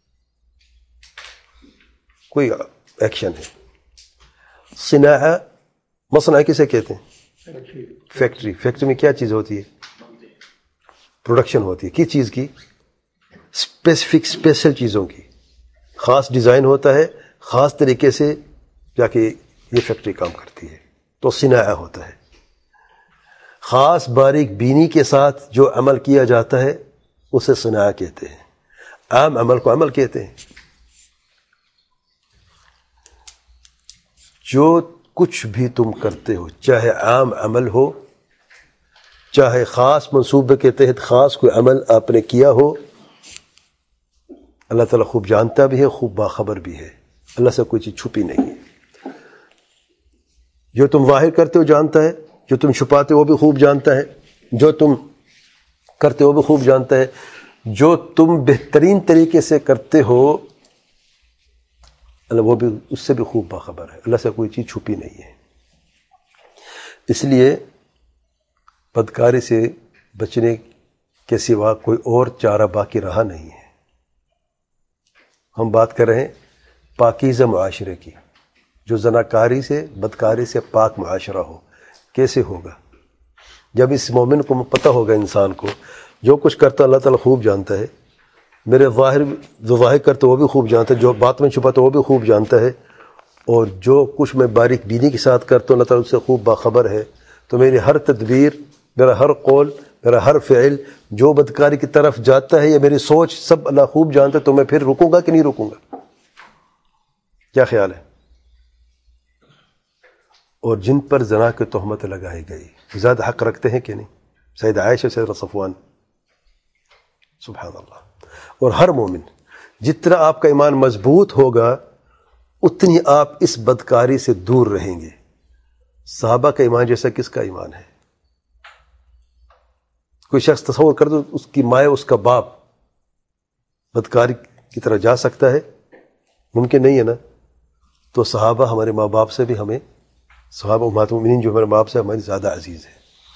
کوئی ایکشن ہے. صناعہ، مصنع کسے کہتے ہیں؟ فیکٹری. فیکٹری میں کیا چیز ہوتی ہے؟ پروڈکشن ہوتی ہے. کس چیز کی؟ اسپیسیفک اسپیشل چیزوں کی. خاص ڈیزائن ہوتا ہے، خاص طریقے سے جا کے یہ فیکٹری کام کرتی ہے، تو صناعہ ہوتا ہے. خاص باریک بینی کے ساتھ جو عمل کیا جاتا ہے اسے صناعہ کہتے ہیں. عام عمل کو عمل کہتے ہیں. جو کچھ بھی تم کرتے ہو، چاہے عام عمل ہو، چاہے خاص منصوبے کے تحت خاص کوئی عمل آپ نے کیا ہو، اللہ تعالیٰ خوب جانتا بھی ہے، خوب باخبر بھی ہے. اللہ سے کوئی چیز چھپی نہیں ہے. جو تم ظاہر کرتے ہو جانتا ہے، جو تم چھپاتے ہو وہ بھی خوب جانتا ہے، جو تم کرتے ہو وہ بھی خوب جانتا ہے. جو تم بہترین طریقے سے کرتے ہو اللہ وہ بھی اس سے بھی خوب باخبر ہے. اللہ سے کوئی چیز چھپی نہیں ہے. اس لیے بدکاری سے بچنے کے سوا کوئی اور چارہ باقی رہا نہیں ہے. ہم بات کر رہے ہیں پاکیزہ معاشرے کی، جو زناکاری سے بدکاری سے پاک معاشرہ ہو. کیسے ہوگا؟ جب اس مومن کو پتہ ہوگا، انسان کو جو کچھ کرتا اللہ تعالیٰ خوب جانتا ہے. میرے جو ظاہر کرتا وہ بھی خوب جانتا ہے، جو بات میں چھپاتا وہ بھی خوب جانتا ہے، اور جو کچھ میں باریک بینی کے ساتھ کرتا ہوں اللہ تعالیٰ اس سے خوب باخبر ہے. تو میری ہر تدبیر، میرا ہر قول، میرا ہر فعل جو بدکاری کی طرف جاتا ہے یا میری سوچ سب اللہ خوب جانتا ہے. تو میں پھر رکوں گا کہ نہیں رکوں گا؟ کیا خیال ہے؟ اور جن پر زنا کی تہمت لگائی گئی زیادہ حق رکھتے ہیں کہ نہیں؟ سید عائشہ، سید صفوان. سبحان اللہ. اور ہر مومن جتنا آپ کا ایمان مضبوط ہوگا اتنی آپ اس بدکاری سے دور رہیں گے. صحابہ کا ایمان جیسا کس کا ایمان ہے؟ کوئی شخص تصور کر دو اس کی ماں، اس کا باپ بدکاری کی طرح جا سکتا ہے؟ ممکن نہیں ہے نا. تو صحابہ ہمارے ماں باپ سے بھی، ہمیں صحابہ امہات المؤمنین جو ہمارے باپ سے ہماری زیادہ عزیز ہے.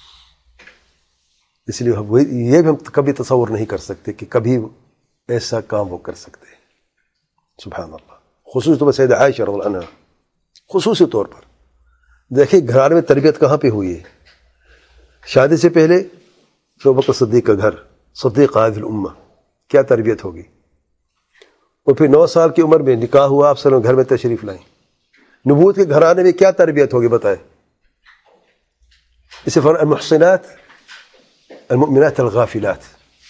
اس لیے یہ بھی ہم کبھی تصور نہیں کر سکتے کہ کبھی ایسا کام وہ کر سکتے ہیں. سبحان اللہ. خصوصی طور پر سید عائشہ رضی اللہ عنہا، خصوصی طور پر دیکھیں گھرانے میں تربیت کہاں پہ ہوئی ہے. شادی سے پہلے ابو بکر صدیق کا گھر، صدیق قائد الامہ، کیا تربیت ہوگی. اور پھر 9 سال کی عمر میں نکاح ہوا، آپ صلی اللہ علیہ وسلم گھر میں تشریف لائیں. نبوت کے گھرانے میں کیا تربیت ہوگی بتائیں. اسے فرمایا المحصنات المؤمنات الغافلات.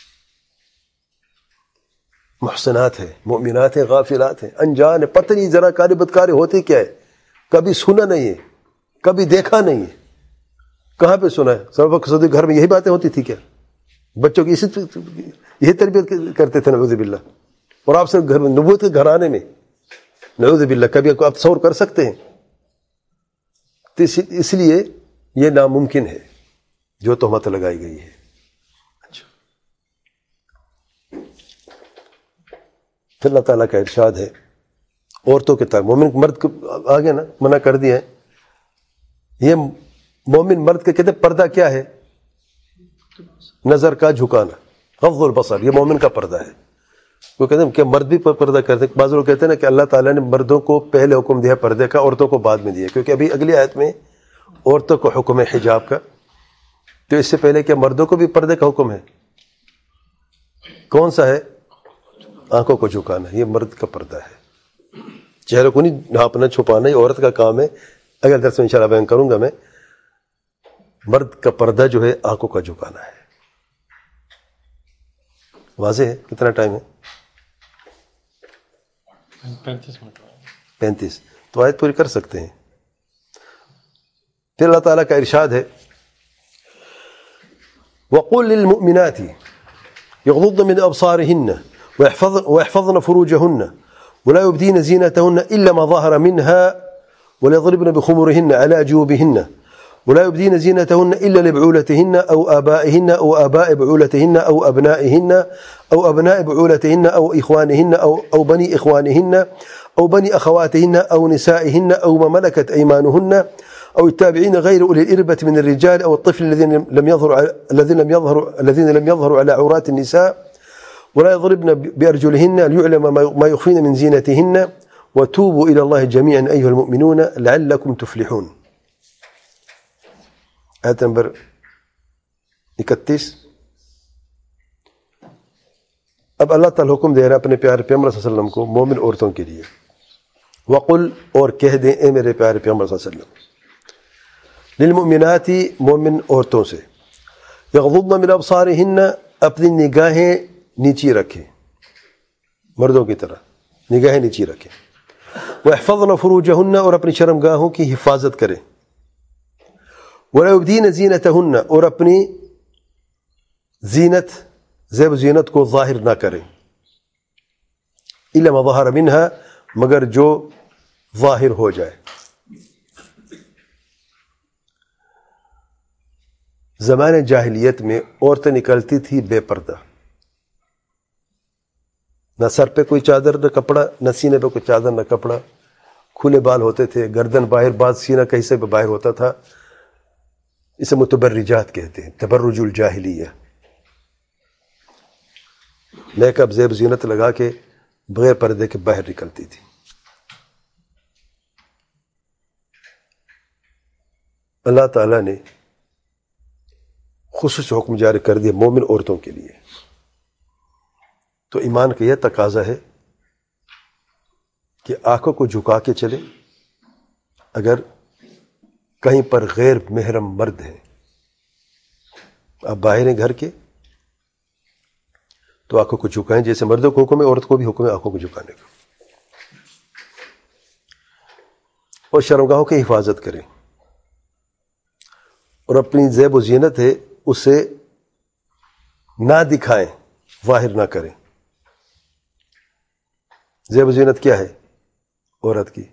محسنات ہیں، مؤمنات ہیں، غافلات ہیں، انجان ہے. پتہ نہیں ذرا کاری بدکاری ہوتی کیا ہے، کبھی سنا نہیں ہے، کبھی دیکھا نہیں ہے. کہاں پہ سنا ہے؟ ابو بکر صدیق گھر میں یہی باتیں ہوتی تھی کیا؟ بچوں کی یہی تربیت کرتے تھے نعوذ باللہ. اور آپ سے گھر میں نبوت کے گھرانے میں نعوذ باللہ کبھی آپ تصور کر سکتے ہیں؟ تو اس لیے یہ ناممکن ہے جو تہمت لگائی گئی ہے. اچھا، پھر اللہ تعالیٰ کا ارشاد ہے عورتوں کے طرف. مومن مرد کو آگے نا منع کر دیا ہے. یہ مومن مرد کے کہتے ہیں پردہ کیا ہے؟ نظر کا جھکانا، غض البصر. یہ مومن کا پردہ ہے. وہ کہتے ہیں کہ مرد بھی پردہ کرتے ہیں. بعض لوگ کہتے ہیں نا کہ اللہ تعالیٰ نے مردوں کو پہلے حکم دیا پردے کا، عورتوں کو بعد میں دیا، کیونکہ ابھی اگلی آیت میں عورتوں کو حکم ہے حجاب کا. تو اس سے پہلے کیا مردوں کو بھی پردے کا حکم ہے؟ کون سا ہے؟ آنکھوں کو جھکانا. یہ مرد کا پردہ ہے. چہرے کو نہیں ڈھانپنا، چھپانا، یہ عورت کا کام ہے. اگر درس میں انشاءاللہ بیان کروں گا میں. مرد کا پردہ جو ہے آنکھوں کا جھکانا ہے. واضح ہے؟ کتنا ٹائم ہے؟ 35 منٹ. 35. تو آیت پوری کر سکتے ہیں. پھر اللہ تعالیٰ کا ارشاد ہے وَقُلْ لِلْمُؤْمِنَاتِ يَغْضُضْنَ مِنْ أَبْصَارِهِنَّ وَيَحْفَظْنَ فُرُوجَهُنَّ وَلَا يُبْدِينَ زِينَتَهُنَّ إِلَّا مَا ظَهَرَ مِنْهَا وَلْيَضْرِبْنَ بِخُمُرِهِنَّ عَلَى جُيوبِهِنَّ ولا يبدين زينتهن إلا لبعولتهن أو آبائهن أو آباء بعولتهن أو أبناء بعولتهن أو إخوانهن أو بني إخوانهن أو بني أخواتهن أو نسائهن أو ما ملكت أيمانهن أو التابعين غير أولي الإربة من الرجال أو الطفل الذين لم يظهروا على عورات النساء ولا يضربن بأرجلهن ليعلم ما يخفين من زينتهن وتوبوا إلى الله جميعا أيها المؤمنون لعلكم تفلحون. آیت نمبر 31. اب اللہ تعالیٰ حکم دے رہا ہے اپنے پیارے پیغمبر صلی اللہ علیہ وسلم کو مومن عورتوں کے لیے. وقل اور کہہ دیں اے میرے پیارے پیغمبر صلی اللہ علیہ وسلم للمؤمنات مومن عورتوں سے یغضضن من ابصارہن اپنی نگاہیں نیچی رکھیں مردوں کی طرح نگاہیں نیچی رکھیں. واحفظن فروجہن اور اپنی شرمگاہوں کی حفاظت کریں. ولا يبدين زینتہن اور اپنی زینت زیب زینت کو ظاہر نہ کریں. الا ما ظہر منها مگر جو ظاہر ہو جائے. زمانے جاہلیت میں عورتیں نکلتی تھی بے پردہ, نہ سر پہ کوئی چادر نہ کپڑا, نہ سینے پہ کوئی چادر نہ کپڑا, کھلے بال ہوتے تھے, گردن باہر, بعض سینہ کہیں سے باہر ہوتا تھا. اسے متبرجات کہتے ہیں, تبرج الجاہلیہ. میک اپ زیب زینت لگا کے بغیر پردے کے باہر نکلتی تھی. اللہ تعالیٰ نے خصوص حکم جاری کر دیا مومن عورتوں کے لیے. تو ایمان کا یہ تقاضا ہے کہ آنکھوں کو جھکا کے چلے. اگر کہیں پر غیر محرم مرد ہیں, آپ باہر ہیں گھر کے, تو آنکھوں کو جھکائیں. جیسے مردوں کو حکم ہے عورت کو بھی حکم ہے آنکھوں کو جھکانے کا. اور شرمگاہوں کی حفاظت کریں اور اپنی زیب و زینت ہے اسے نہ دکھائیں, ظاہر نہ کریں. زیب و زینت کیا ہے عورت کی؟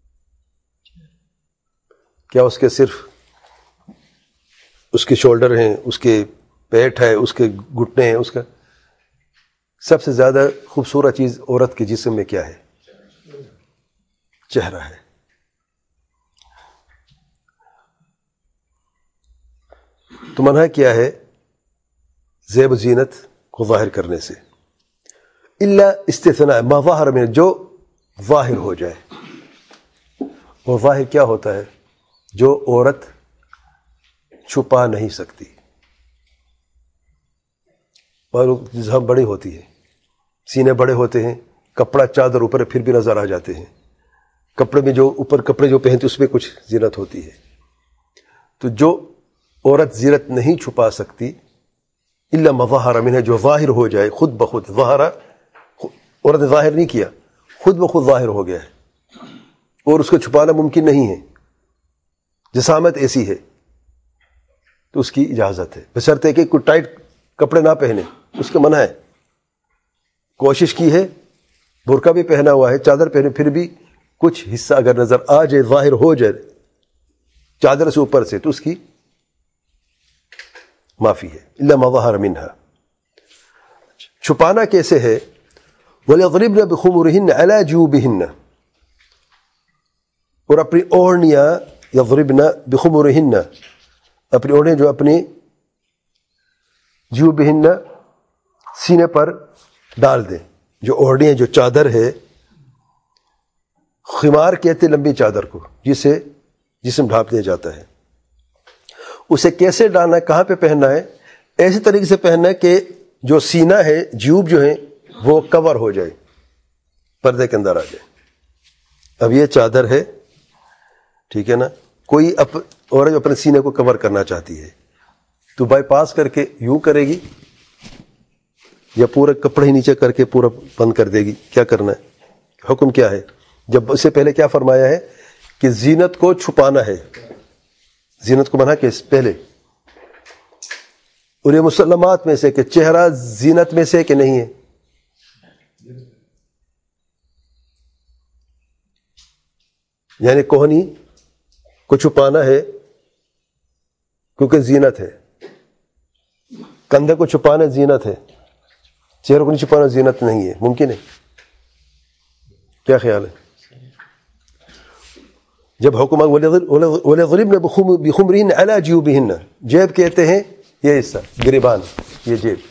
کیا اس کے صرف اس کے شولڈر ہیں, اس کے پیٹ ہے, اس کے گھٹنے ہیں؟ اس کا سب سے زیادہ خوبصورت چیز عورت کے جسم میں کیا ہے؟ چہرہ ہے. تو منع کیا ہے زیب و زینت کو ظاہر کرنے سے, الا استثناء ما ظاہر میں, جو ظاہر ہو جائے. وہ ظاہر کیا ہوتا ہے؟ جو عورت چھپا نہیں سکتی. جسم بڑی ہوتی ہے, سینے بڑے ہوتے ہیں, کپڑا چادر اوپر پھر بھی نظر آ جاتے ہیں. کپڑے میں جو اوپر کپڑے جو پہنتے اس میں کچھ زینت ہوتی ہے. تو جو عورت زینت نہیں چھپا سکتی الا ما ظہر منها, جو ظاہر ہو جائے خود بخود. ظاہر عورت نے ظاہر نہیں کیا, خود بخود ظاہر ہو گیا ہے اور اس کو چھپانا ممکن نہیں ہے. جسامت ایسی ہے تو اس کی اجازت ہے, بشرطے کہ کوئی ٹائٹ کپڑے نہ پہنے, اس کا منع ہے. کوشش کی ہے, برقع بھی پہنا ہوا ہے, چادر پہنے, پھر بھی کچھ حصہ اگر نظر آ جائے, ظاہر ہو جائے چادر سے اوپر سے, تو اس کی معافی ہے. الا ما ظہر منها. چھپانا کیسے ہے؟ وَلْيَضْرِبْنَ بِخُمُرِهِنَّ عَلَى جُيُوبِهِنَّ, اور اپنی اوڑھنیاں, یضربن بخمرہن, اپنی اوڑھیں جو اپنی جیوبہن سینے پر ڈال دیں. جو اوڑھنیاں, جو چادر ہے, خمار کہتے لمبی چادر کو جسے جسم ڈھانپ دیا جاتا ہے. اسے کیسے ڈالنا ہے, کہاں پہ پہننا ہے؟ ایسے طریقے سے پہننا ہے کہ جو سینہ ہے, جیوب جو ہیں وہ کور ہو جائے, پردے کے اندر آ جائے. اب یہ چادر ہے, ٹھیک ہے نا, کوئی اور جو اپنے سینے کو کور کرنا چاہتی ہے تو بائی پاس کر کے یوں کرے گی یا پورا کپڑے ہی نیچے کر کے پورا بند کر دے گی؟ کیا کرنا ہے؟ حکم کیا ہے؟ جب اس سے پہلے کیا فرمایا ہے کہ زینت کو چھپانا ہے، زینت کو بنا کے پہلے، اور یہ مسلمات میں سے کہ چہرہ زینت میں سے کہ نہیں ہے؟ یعنی کوہنی کو چھپانا ہے کیونکہ زینت ہے، کندھے کو چھپانا زینت ہے، چہرے کو نہیں چھپانا زینت نہیں ہے، ممکن ہے؟ کیا خیال ہے؟ جب حکم وَلَيَضْرِبْنَ بِخُمُرِهِنَّ عَلَى جِيُوبِهِنَّ، جیب کہتے ہیں یہ حصہ، گریبان، یہ جیب،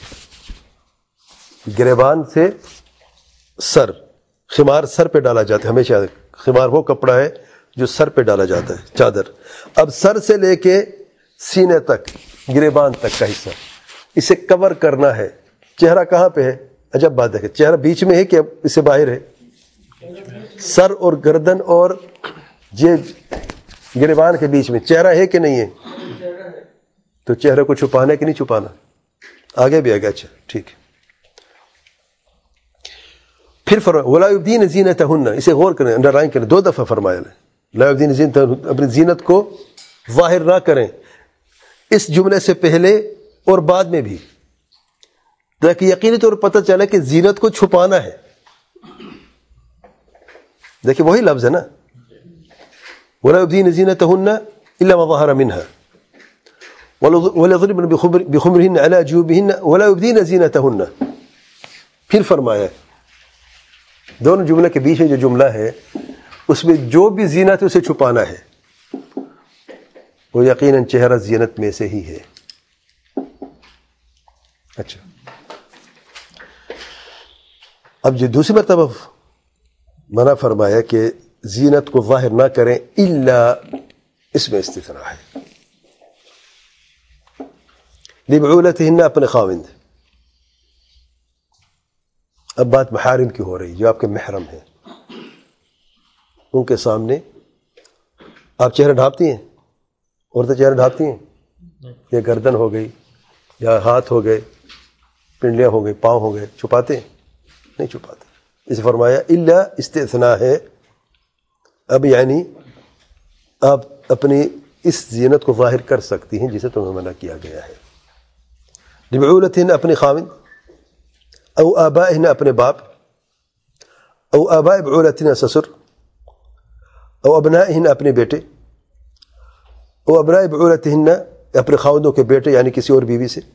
گریبان سے سر، خمار سر پہ ڈالا جاتا ہے ہمیشہ، خمار وہ کپڑا ہے جو سر پہ ڈالا جاتا ہے، چادر۔ اب سر سے لے کے سینے تک، گریبان تک کا حصہ اسے کور کرنا ہے۔ چہرہ کہاں پہ ہے؟ عجب بات ہے، چہرہ بیچ میں ہے کہ اس سے باہر ہے؟ سر اور گردن اور جیب، گریبان کے بیچ میں چہرہ ہے کہ نہیں ہے؟ تو چہرے کو چھپانا ہے کہ نہیں چھپانا؟ آگے بھی آگے، اچھا ٹھیک ہے۔ پھر فرمایا وَلَا يُبْدِينَ زِينَتَهُنَّ، اسے غور کریں، انڈر لائن کریں، 2 دفعہ فرمایا ہے لا يُبْدِينَ زِينَتَهُنَّ، اپنی زینت کو ظاہر نہ کریں، اس جملے سے پہلے اور بعد میں بھی، تاکہ یقینی طور پر پتہ چلا کہ زینت کو چھپانا ہے۔ دیکھیں وہی لفظ ہے نا، وَلَا يُبْدِينَ زِينَتَهُنَّ إِلَّا مَا ظَهَرَ مِنْهَا وَلْيَضْرِبْنَ بِخُمُرِهِنَّ عَلَى جِيوبِهِنَّ وَلَا يُبْدِينَ زِينَتَهُنَّ۔ پھر فرمایا دونوں جملے کے بیچ میں جو جملہ ہے اس میں جو بھی زینت ہے اسے چھپانا ہے، وہ یقیناً چہرہ زینت میں سے ہی ہے۔ اچھا، اب جو دوسری مرتبہ منع فرمایا کہ زینت کو ظاہر نہ کریں الا، اس میں استثناء ہے، لبعولتہن، اپنے خاوند۔ اب بات محارم کی ہو رہی، جو آپ کے محرم ہیں، ان کے سامنے آپ چہرہ ڈھانپتی ہیں؟ عورتیں چہرہ ڈھانپتی ہیں؟ یا گردن ہو گئی یا ہاتھ ہو گئے، پنڈلیاں ہو گئی، پاؤں ہو گئے، چھپاتے ہیں؟ نہیں چھپاتے۔ اسے فرمایا الا استثناء ہے، اب یعنی آپ اپنی اس زینت کو ظاہر کر سکتی ہیں جسے تمہیں منع کیا گیا ہے۔ لبعولتہن، اپنے خاوند، او آبائہن، اپنے باپ، او آباء بعولتہن، سسر، او ابنائہن، اپنے بیٹے، او ابناء بعولتہن، اپنے خاوندوں کے بیٹے یعنی کسی اور بیوی سے،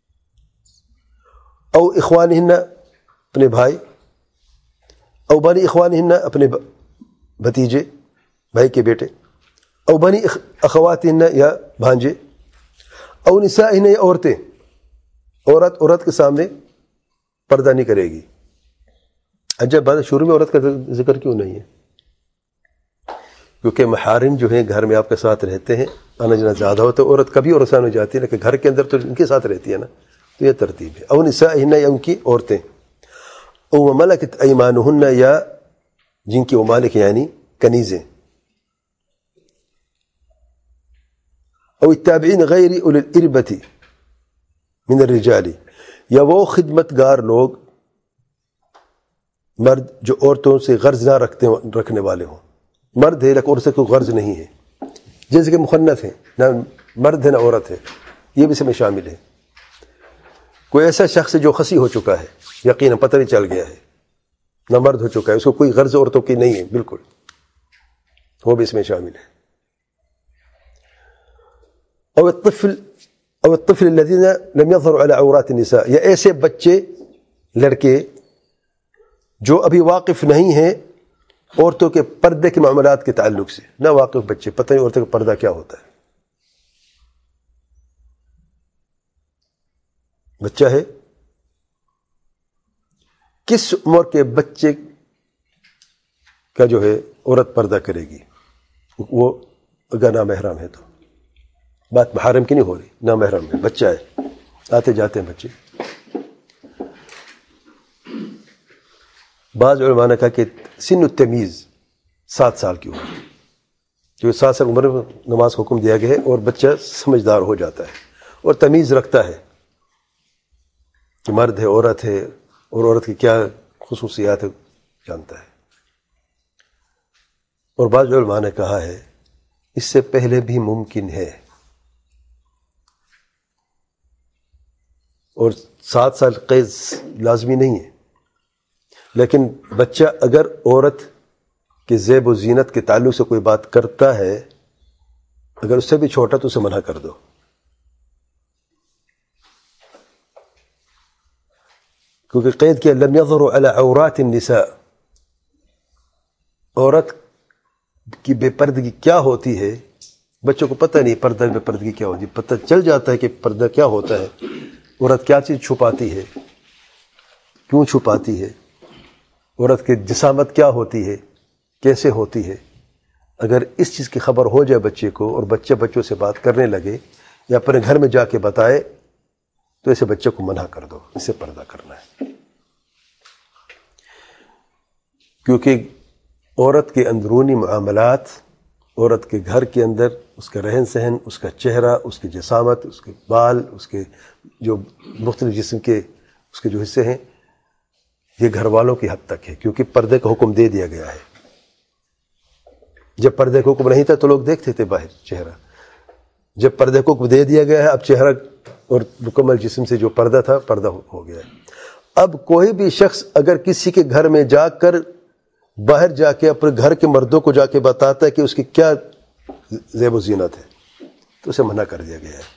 او اخوانہن، اپنے بھائی، او بنی اخوانہن، اپنے بھتیجے، بھائی کے بیٹے، او بنی اخواتہن، یا بھانجے، او نسائہن، یا عورتیں، عورت کے سامنے پردہ نہیں کرے گی۔ عجب بات ہے، شروع میں عورت کا ذکر کیوں نہیں ہے؟ کیونکہ محارم جو ہیں گھر میں آپ کے ساتھ رہتے ہیں، آنا جانا زیادہ ہوتا ہے، عورت کبھی اور آسان ہو جاتی ہے، لیکن گھر کے اندر تو ان کے ساتھ رہتی ہے نا، تو یہ ترتیب ہے۔ او نسائہن، یا ان کی عورتیں، او ملکت ایمانہن، یا جن کی ممالک یعنی کنیزیں، او التابعین غیر اولی الاربۃ من الرجال، یا وہ خدمت گار لوگ، مرد جو عورتوں سے غرض نہ رکھنے والے ہوں، مرد ہے لیکن ان سے کوئی غرض نہیں ہے، جیسے کہ مخنث ہیں، نہ مرد ہے نہ عورت ہے، یہ بھی اس میں شامل ہے۔ کوئی ایسا شخص جو خسی ہو چکا ہے، یقیناً پتہ نہیں چل گیا ہے، نہ مرد ہو چکا ہے، اس کو کوئی غرض عورتوں کی نہیں ہے بالکل، وہ بھی اس میں شامل ہے۔ او الطفل الذين لم يظهروا على عورات النساء، یا ایسے بچے، لڑکے جو ابھی واقف نہیں ہیں عورتوں کے پردے کے معاملات کے تعلق سے، نہ واقف بچے، پتہ نہیں عورتوں کا پردہ کیا ہوتا ہے۔ بچہ ہے، کس عمر کے بچے کا جو ہے عورت پردہ کرے گی؟ وہ اگر نامحرم ہے تو، بات محرم کی نہیں ہو رہی، نامحرم ہے، بچہ ہے، آتے جاتے ہیں بچے۔ بعض علماء نے کہا کہ سن التمیز 7 سال کی ہوگی، جو 7 سال عمر میں نماز کا حکم دیا گیا ہے، اور بچہ سمجھدار ہو جاتا ہے اور تمیز رکھتا ہے کہ مرد ہے، عورت ہے، اور عورت کی کیا خصوصیات ہے جانتا ہے۔ اور بعض علماء نے کہا ہے اس سے پہلے بھی ممکن ہے، اور 7 سال قید لازمی نہیں ہے، لیکن بچہ اگر عورت کے زیب و زینت کے تعلق سے کوئی بات کرتا ہے، اگر اس سے بھی چھوٹا تو اسے منع کر دو، کیونکہ قید کیا لم يظهروا على عورات النساء، عورت کی بے پردگی کیا ہوتی ہے بچوں کو پتہ نہیں، پردہ بے پردگی کیا ہوتی ہے، پتہ چل جاتا ہے کہ پردہ کیا ہوتا ہے، عورت کیا چیز چھپاتی ہے، کیوں چھپاتی ہے، عورت کی جسامت کیا ہوتی ہے، کیسے ہوتی ہے۔ اگر اس چیز کی خبر ہو جائے بچے کو، اور بچہ بچوں سے بات کرنے لگے یا اپنے گھر میں جا کے بتائے، تو ایسے بچے کو منع کر دو، اسے پردہ کرنا ہے، کیونکہ عورت کے اندرونی معاملات، عورت کے گھر کے اندر اس کا رہن سہن، اس کا چہرہ، اس کی جسامت، اس کے بال، اس کے جو مختلف جسم کے اس کے جو حصے ہیں، یہ گھر والوں کی حد تک ہے، کیونکہ پردے کا حکم دے دیا گیا ہے۔ جب پردے کا حکم نہیں تھا تو لوگ دیکھتے تھے باہر چہرہ، جب پردے کو حکم دے دیا گیا ہے اب چہرہ اور مکمل جسم سے جو پردہ تھا پردہ ہو گیا ہے۔ اب کوئی بھی شخص اگر کسی کے گھر میں جا کر باہر جا کے اپنے گھر کے مردوں کو جا کے بتاتا ہے کہ اس کی کیا زیب و زینت ہے، تو اسے منع کر دیا گیا ہے۔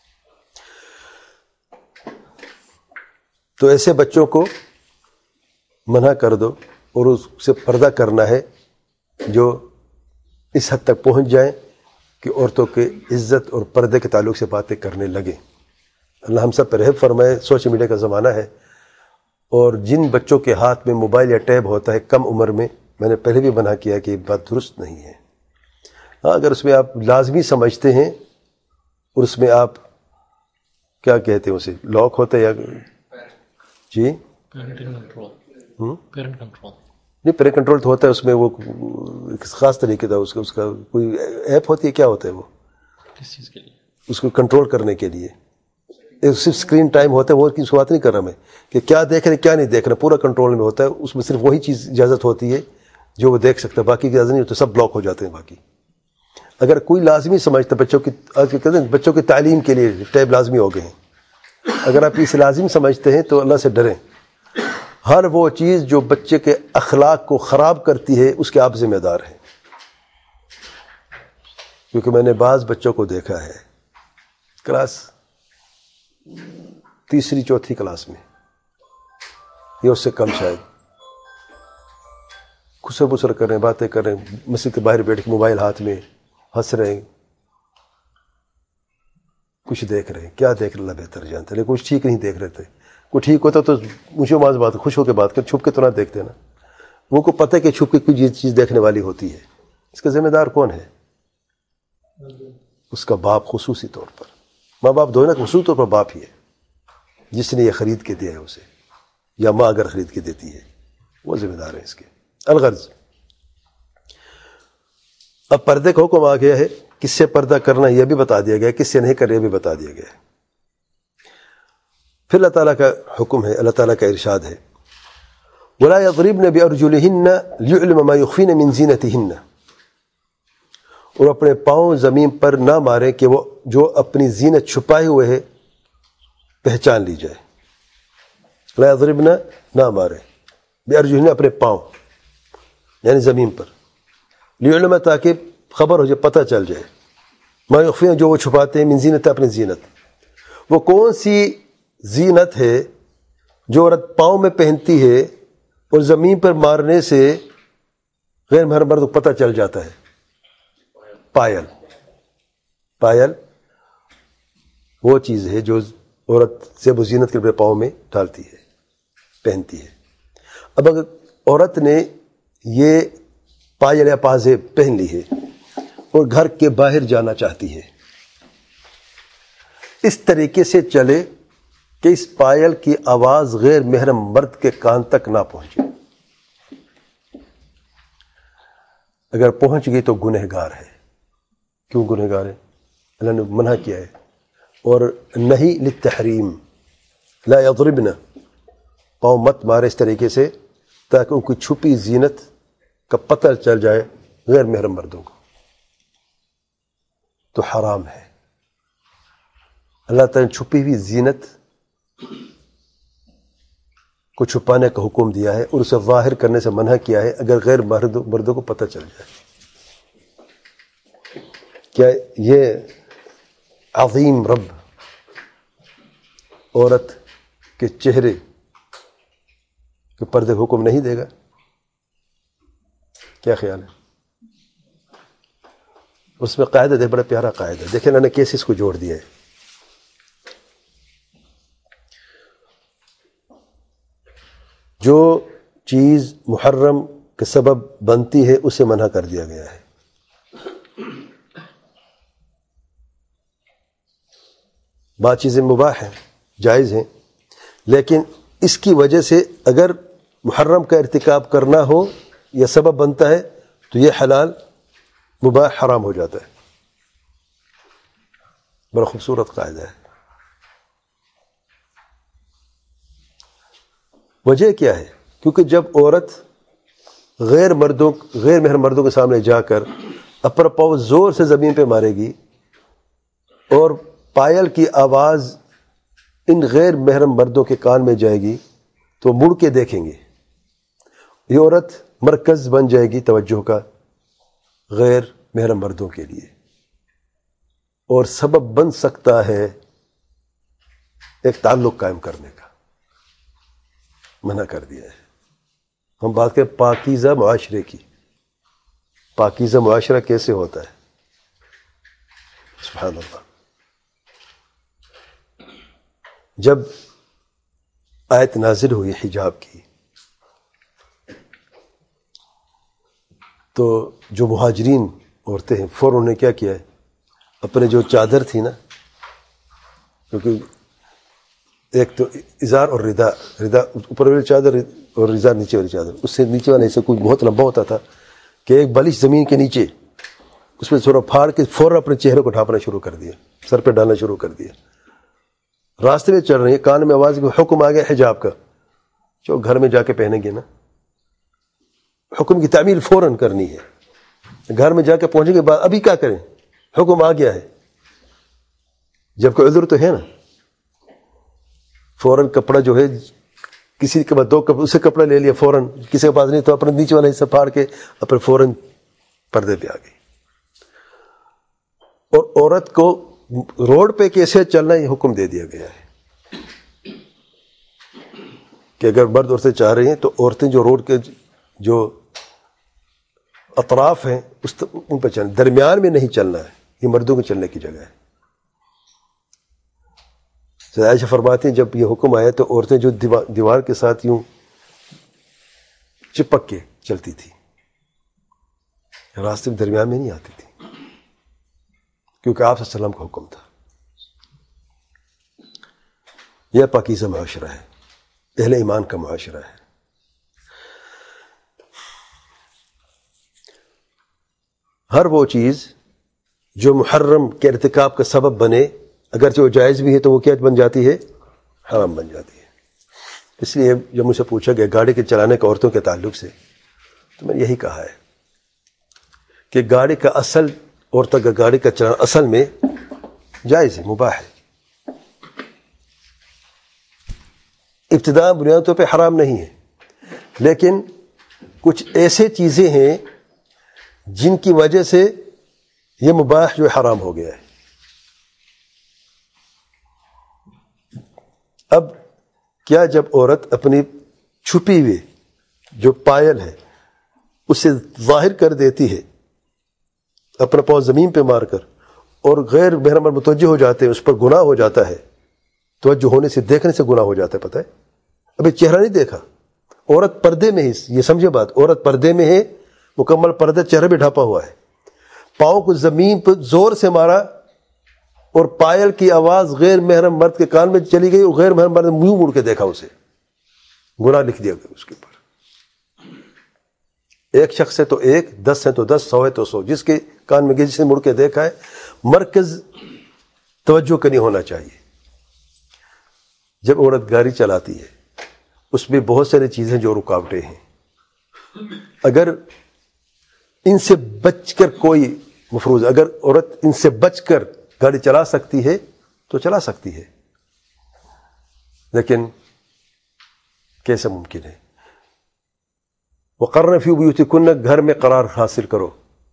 تو ایسے بچوں کو منع کر دو، اور اس سے پردہ کرنا ہے جو اس حد تک پہنچ جائیں کہ عورتوں کے عزت اور پردے کے تعلق سے باتیں کرنے لگیں۔ اللہ ہم سب پر رحم فرمائے۔ سوشل میڈیا کا زمانہ ہے، اور جن بچوں کے ہاتھ میں موبائل یا ٹیب ہوتا ہے کم عمر میں نے پہلے بھی منع کیا کہ یہ بات درست نہیں ہے۔ ہاں، اگر اس میں آپ لازمی سمجھتے ہیں، اور اس میں آپ کیا کہتے ہیں اسے، لاک ہوتا ہے یا جی پیرنٹ کنٹرول، نہیں، پیرنٹ کنٹرول تو ہوتا ہے، اس میں وہ ایک خاص طریقے کا اس کا کوئی ایپ ہوتی ہے، کیا ہوتا ہے وہ کس چیز کے لیے؟ اس کو کنٹرول کرنے کے لیے صرف اسکرین ٹائم ہوتا ہے، وہ کی بات نہیں کر رہا میں کہ کیا دیکھ رہے کیا نہیں دیکھ رہے، پورا کنٹرول میں ہوتا ہے، اس میں صرف وہی چیز اجازت ہوتی ہے جو وہ دیکھ سکتا ہے، باقی کی اجازت نہیں ہوتی، سب بلاک ہو جاتے ہیں باقی۔ اگر کوئی لازمی سمجھتا ہے، بچوں کی آج کہتے ہیں بچوں کی تعلیم کے لیے ٹیب لازمی ہو گئے ہیں، اگر آپ اسے لازم سمجھتے ہیں تو اللہ سے ڈریں۔ ہر وہ چیز جو بچے کے اخلاق کو خراب کرتی ہے اس کے آپ ذمہ دار ہیں، کیونکہ میں نے بعض بچوں کو دیکھا ہے کلاس 3 4 کلاس میں، یا اس سے کم شاید، خسر بسر کر رہے ہیں، باتیں کر رہے ہیں، مسجد کے باہر بیٹھ کے موبائل ہاتھ میں ہنس رہے ہیں، کچھ دیکھ رہے ہیں، کیا دیکھ رہے اللہ بہتر جانتے، لیکن کچھ ٹھیک نہیں دیکھ رہے تھے۔ کوئی ٹھیک ہوتا تو مجھے بات خوش ہو کے بات کر، چھپ کے تو نہ دیکھتے نا، وہ کو پتہ ہے کہ چھپ کے کوئی چیز دیکھنے والی ہوتی ہے۔ اس کا ذمہ دار کون ہے؟ اس کا باپ، خصوصی طور پر ماں باپ دو نا، خصوصی طور پر باپ ہی ہے جس نے یہ خرید کے دیا ہے اسے، یا ماں اگر خرید کے دیتی ہے وہ ذمہ دار ہے اس کے۔ الغرض اب پردے کا حکم آ گیا ہے، کس سے پردہ کرنا یہ بھی بتا دیا گیا، کس سے نہیں کرنا یہ بھی بتا دیا گیا ہے۔ پھر اللہ تعالیٰ کا حکم ہے، اللہ تعالیٰ کا ارشاد ہے وَلَا يَضْرِبْنَ بِأَرْجُلِهِنَّ لِيُعْلَمَ مَا يُخْفِينَ مِنْ زِينَتِهِنَّ، اور اپنے پاؤں زمین پر نہ ماریں کہ وہ جو اپنی زینت چھپائے ہوئے ہے پہچان لی جائے۔ لا يضربن، نہ مارے، بِأَرْجُلِهِنَّ، اپنے پاؤں یعنی زمین پر، لِيُعْلَمَ تاکہ خبر ہو جائے، پتہ چل جائے، ما يخفین جو وہ چھپاتے ہیں، من زینت اپنی زینت۔ وہ کون سی زینت ہے جو عورت پاؤں میں پہنتی ہے اور زمین پر مارنے سے غیر محرم مرد کو پتہ چل جاتا ہے؟ پائل۔ پائل وہ چیز ہے جو عورت زیب و زینت کے اپنے پاؤں میں ڈالتی ہے، پہنتی ہے۔ اب اگر عورت نے یہ پائل یا پازیب پہن لی ہے اور گھر کے باہر جانا چاہتی ہے، اس طریقے سے چلے کہ اس پائل کی آواز غیر محرم مرد کے کان تک نہ پہنچے، اگر پہنچ گئی تو گنہگار ہے، کیوں گنہگار ہے؟ اللہ نے منع کیا ہے. اور نہیں للتحریم، لا یضربن، پاؤں مت مارے اس طریقے سے تاکہ ان کی چھپی زینت کا پتہ چل جائے غیر محرم مردوں کو. تو حرام ہے. اللہ تعالیٰ نے چھپی ہوئی زینت کو چھپانے کا حکم دیا ہے اور اسے ظاہر کرنے سے منع کیا ہے اگر غیر مردوں کو پتہ چل جائے. کیا یہ عظیم رب عورت کے چہرے کے پردے حکم نہیں دے گا؟ کیا خیال ہے؟ اس میں قاعدہ دے، بڑا پیارا قاعدہ. دیکھیں اللہ نے کیسے اس کو جوڑ دیا ہے. جو چیز محرم کے سبب بنتی ہے اسے منع کر دیا گیا ہے. بعض چیزیں مباح ہیں، جائز ہیں، لیکن اس کی وجہ سے اگر محرم کا ارتکاب کرنا ہو یا سبب بنتا ہے تو یہ حلال مباح حرام ہو جاتا ہے. بڑا خوبصورت قاعدہ ہے. وجہ کیا ہے؟ کیونکہ جب عورت غیر محرم مردوں کے سامنے جا کر اپنا پاؤں زور سے زمین پہ مارے گی اور پائل کی آواز ان غیر محرم مردوں کے کان میں جائے گی تو مڑ کے دیکھیں گے. یہ عورت مرکز بن جائے گی توجہ کا غیر محرم مردوں کے لیے، اور سبب بن سکتا ہے ایک تعلق قائم کرنے کا. منع کر دیا ہے. ہم بات کریں پاکیزہ معاشرے کی. پاکیزہ معاشرہ کیسے ہوتا ہے؟ سبحان اللہ. جب آیت نازل ہوئی حجاب کی تو جو مہاجرین عورتیں ہیں فوراً نے کیا کیا ہے، اپنے جو چادر تھی نا، کیونکہ ایک تو ازار اور ردا اوپر والی چادر اور ازار نیچے والی چادر، اس سے نیچے والا حصہ کوئی بہت لمبا ہوتا تھا کہ ایک بلش زمین کے نیچے اس میں تھوڑا پھاڑ کے فوراً اپنے چہرے کو ڈھانپنا شروع کر دیا، سر پہ ڈالنا شروع کر دیا. راستے میں چل رہی ہیں، کان میں آواز کی حکم آ گیا حجاب کا، جو گھر میں جا کے پہنیں گے نا، حکم کی تعمیل فوراً کرنی ہے. گھر میں جا کے پہنچنے کے بعد ابھی کیا کریں، حکم آ گیا ہے، جب کوئی عذر تو ہے نا، فوراً کپڑا جو ہے کسی کے بعد دو کپڑے اسے کپڑا لے لیا فوراً، کسی کے پاس نہیں تو اپنے نیچے والا حصہ پھاڑ کے اپنے فوراً پردے پہ آ گئی. اور عورت کو روڈ پہ کیسے چلنا یہ حکم دے دیا گیا ہے کہ اگر مرد عورتیں چاہ رہی ہیں تو عورتیں جو روڈ کے جو اطراف ہیں ان پہ چلنا، درمیان میں نہیں چلنا ہے، یہ مردوں کے چلنے کی جگہ ہے. عائشہ فرماتی ہیں جب یہ حکم آیا تو عورتیں جو دیوار کے ساتھ یوں چپک کے چلتی تھی، راستے میں درمیان میں نہیں آتی تھی، کیونکہ آپ صلی اللہ علیہ وسلم کا حکم تھا. یہ پاکیزہ معاشرہ ہے، اہل ایمان کا معاشرہ ہے. ہر وہ چیز جو محرم کے ارتکاب کا سبب بنے، اگرچہ وہ جائز بھی ہے تو وہ کیا بن جاتی ہے؟ حرام بن جاتی ہے. اس لیے جب مجھ سے پوچھا گیا گاڑی کے چلانے کا عورتوں کے تعلق سے تو میں نے یہی کہا ہے کہ گاڑی کا اصل عورتوں کا گاڑی کا چلانا اصل میں جائز ہے، مباح ہے. ابتداء بنیادی طور پہ حرام نہیں ہے، لیکن کچھ ایسے چیزیں ہیں جن کی وجہ سے یہ مباح جو حرام ہو گیا ہے. اب کیا جب عورت اپنی چھپی ہوئی جو پائل ہے اسے ظاہر کر دیتی ہے اپنا پاؤں زمین پہ مار کر، اور غیر محرم متوجہ ہو جاتے ہیں، اس پر گناہ ہو جاتا ہے. توجہ ہونے سے، دیکھنے سے گناہ ہو جاتا ہے. پتہ ہے ابھی چہرہ نہیں دیکھا، عورت پردے میں ہی، یہ سمجھے بات، عورت پردے میں ہے، مکمل پردہ چہرہ بھی ڈھانپا ہوا ہے، پاؤں کو زمین پر زور سے مارا اور پائل کی آواز غیر محرم مرد کے کان میں چلی گئی اور غیر محرم مرد منہ مڑ کے دیکھا، اسے گناہ لکھ دیا گیا اس کے اوپر. ایک شخص ہے تو ایک، 10 ہے تو 10، 100 ہے تو 100، جس کے کان میں گئی جس نے مڑ کے دیکھا ہے. مرکز توجہ کا نہیں ہونا چاہیے. جب عورت گاڑی چلاتی ہے اس میں بہت ساری چیزیں جو رکاوٹیں ہیں، اگر ان سے بچ کر کوئی مفروض، اگر عورت ان سے بچ کر گاڑی چلا سکتی ہے تو چلا سکتی ہے، لیکن کیسے ممکن ہے؟ وقرن فی بیوتکن، گھر میں قرار حاصل کرو.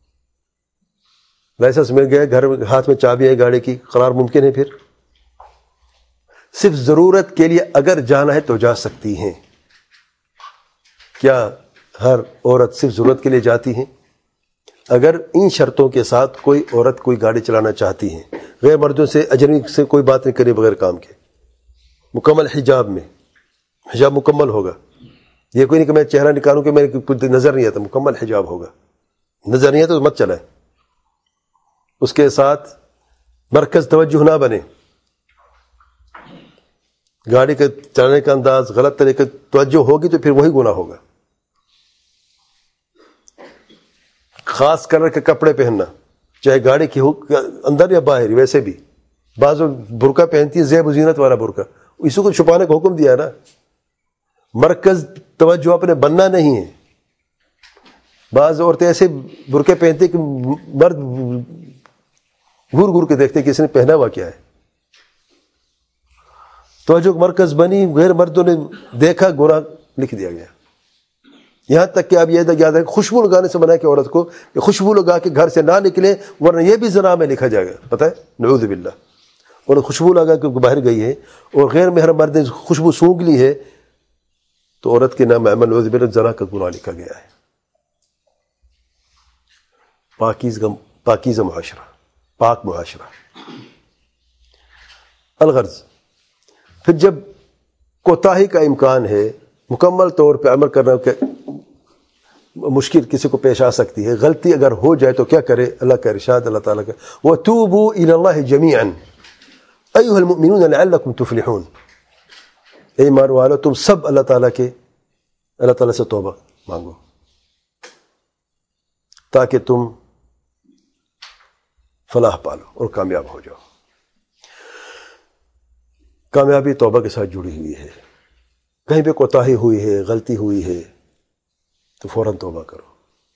لائسنس مل گیا، گھر میں ہاتھ میں چابی ہے گاڑی کی، قرار ممکن ہے؟ پھر صرف ضرورت کے لیے اگر جانا ہے تو جا سکتی ہیں. کیا ہر عورت صرف ضرورت کے لیے جاتی ہیں؟ اگر ان شرطوں کے ساتھ کوئی عورت کوئی گاڑی چلانا چاہتی ہے، غیر مردوں سے، اجنبی سے کوئی بات نہیں کرے بغیر کام کے، مکمل حجاب میں، حجاب مکمل ہوگا. یہ کوئی نہیں کہ میں چہرہ نکالوں کہ میرے کچھ نظر نہیں آتا، مکمل حجاب ہوگا. نظر نہیں آتا تو مت چلائے. اس کے ساتھ مرکز توجہ نہ بنے. گاڑی کے چلانے کا انداز غلط طریقے توجہ ہوگی تو پھر وہی گناہ ہوگا. خاص کلر کے کپڑے پہننا، چاہے گاڑی کی ہو اندر یا باہر، ویسے بھی بعض برقع پہنتی ہے، زیب و زینت والا برقع، اسی کو چھپانے کا حکم دیا ہے نا. مرکز توجہ اپنے بننا نہیں ہے. بعض عورتیں ایسے برقعے پہنتی کہ مرد گور گور کے دیکھتے کہ اس نے پہنا ہوا کیا ہے. توجہ مرکز بنی، غیر مردوں نے دیکھا، گناہ لکھ دیا گیا. یہاں تک کہ اب یہ یاد ہے خوشبو لگانے سے منع کہ عورت کو کہ خوشبو لگا کے گھر سے نہ نکلے، ورنہ یہ بھی زنا میں لکھا جائے گا. پتہ ہے؟ نعوذ باللہ. اور خوشبو لگا کے باہر گئی ہے اور غیر محرم مرد نے خوشبو سونگھ لی ہے تو عورت کے نام عمل نعوذ باللہ زنا کا گناہ لکھا گیا ہے. پاکیزہ معاشرہ، پاک معاشرہ. الغرض، پھر جب کوتاہی کا امکان ہے، مکمل طور پہ عمل کرنا کہ مشکل کسی کو پیش آ سکتی ہے، غلطی اگر ہو جائے تو کیا کرے؟ اللہ کا ارشاد، اللہ تعالیٰ کا وَتُوبُوا إِلَى اللَّهِ جَمِيعًا أَيُّهَا الْمُؤْمِنُونَ لَعَلَّكُمْ تُفْلِحُونَ. اے ایمان والو، تم سب اللہ تعالیٰ سے توبہ مانگو تاکہ تم فلاح پالو اور کامیاب ہو جاؤ. کامیابی توبہ کے ساتھ جڑی ہوئی ہے. کہیں پہ کوتاہی ہوئی ہے، غلطی ہوئی ہے تو فوراً توبہ کرو.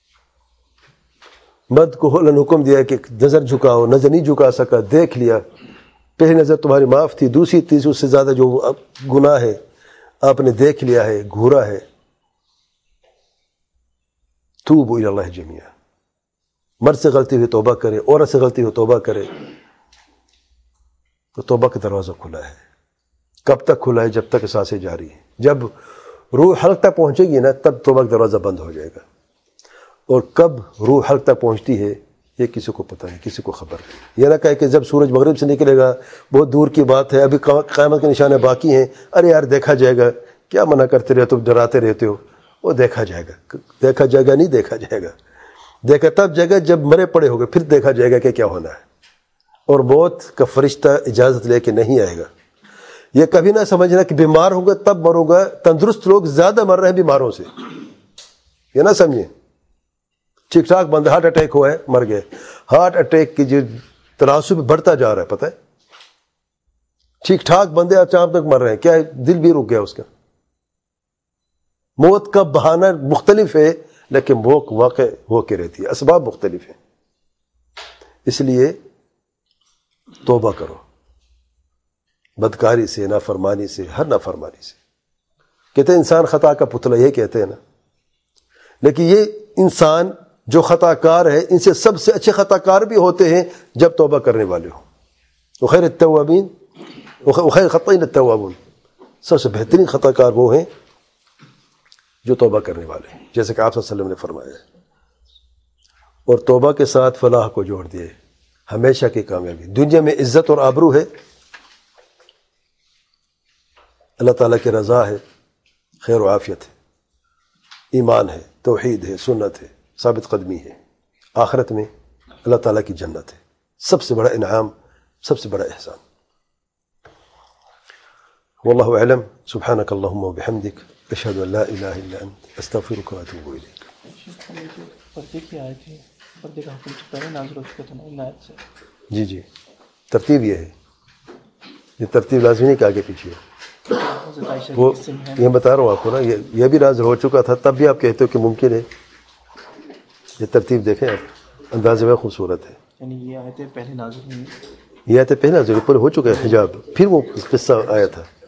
مرد کو اللہ نے حکم دیا کہ نظر جھکاؤ، نظر نہیں جھکا سکا، دیکھ لیا، پہلی نظر تمہاری معاف تھی، دوسری تیسری اس سے زیادہ جو گناہ ہے آپ نے دیکھ لیا ہے، گھورا ہے. توبوا الی اللہ جميعا. مرد سے غلطی ہوئی توبہ کرے، عورت سے غلطی ہوئی توبہ کرے تو توبہ کا دروازہ کھلا ہے. کب تک کھلا ہے؟ جب تک سانسیں جاری ہیں. جب روح حلق تک پہنچے گی نا تب توبہ کا دروازہ بند ہو جائے گا. اور کب روح حلق تک پہنچتی ہے یہ کسی کو پتہ نہیں، کسی کو خبر نہیں. یہ نہ کہے کہ جب سورج مغرب سے نکلے گا بہت دور کی بات ہے، ابھی قیامت کے نشانے باقی ہیں، ارے یار دیکھا جائے گا، کیا منع کرتے رہتے ہو، ڈراتے رہتے ہو. وہ دیکھا جائے گا، دیکھا جائے گا، نہیں دیکھا جائے گا. دیکھا تب جائے گا جب مرے پڑے ہوگے، پھر دیکھا جائے گا کہ کیا ہونا ہے. اور موت کا فرشتہ اجازت لے کے نہیں آئے گا. یہ کبھی نہ سمجھنا کہ بیمار ہوں گا تب مروں گا. تندرست لوگ زیادہ مر رہے ہیں بیماروں سے، یہ نہ سمجھیں. ٹھیک ٹھاک بندہ ہارٹ اٹیک ہوا ہے، مر گئے. ہارٹ اٹیک کی جو تناسب بڑھتا جا رہا ہے، پتہ ہے؟ ٹھیک ٹھاک بندے اچانک مر رہے ہیں، کیا ہے؟ دل بھی رک گیا اس کا. موت کا بہانہ مختلف ہے لیکن وہ واقع ہو کے رہتی ہے، اسباب مختلف ہیں. اس لیے توبہ کرو بدکاری سے، نافرمانی سے، ہر نافرمانی سے. کہتے ہیں انسان خطا کا پتلا، یہ کہتے ہیں نا. لیکن یہ انسان جو خطا کار ہے ان سے سب سے اچھے خطا کار بھی ہوتے ہیں جب توبہ کرنے والے ہوں. وخیر التوابین وخیر خطائین التوابون. سب سے بہترین خطا کار وہ ہیں جو توبہ کرنے والے ہیں، جیسے کہ آپ صلی اللہ علیہ وسلم نے فرمایا ہے. اور توبہ کے ساتھ فلاح کو جوڑ دیے، ہمیشہ کی کامیابی. دنیا میں عزت اور آبرو ہے، اللہ تعالیٰ کی رضا ہے، خیر و عافیت ہے، ایمان ہے، توحید ہے، سنت ہے، ثابت قدمی ہے. آخرت میں اللہ تعالیٰ کی جنت ہے. سب سے بڑا انعام، سب سے بڑا احسان. واللہ اعلم. سبحانک اللہم و بحمدک، اشہد ان لا الہ الا انت، استغفرک و اتوب الیک. پردے کی آئے تھے، پردے کا حکم پہلے نازل ہو چکا تھا نا آیت سے. جی جی، ترتیب یہ ہے، یہ ترتیب لازمی نہیں کہ آگے پیچھے وہ یہ بتا رہا ہوں آپ کو نا، یہ بھی نازل ہو چکا تھا تب بھی آپ کہتے ہو کہ ممکن ہے. یہ ترتیب دیکھیں آپ، انداز میں خوبصورت ہے. یعنی یہ آیتیں پہلے نازل ہوئی، یہ آیتیں پہلے نازل پورے ہو چکے ہیں حجاب، پھر وہ قصہ آیا تھا.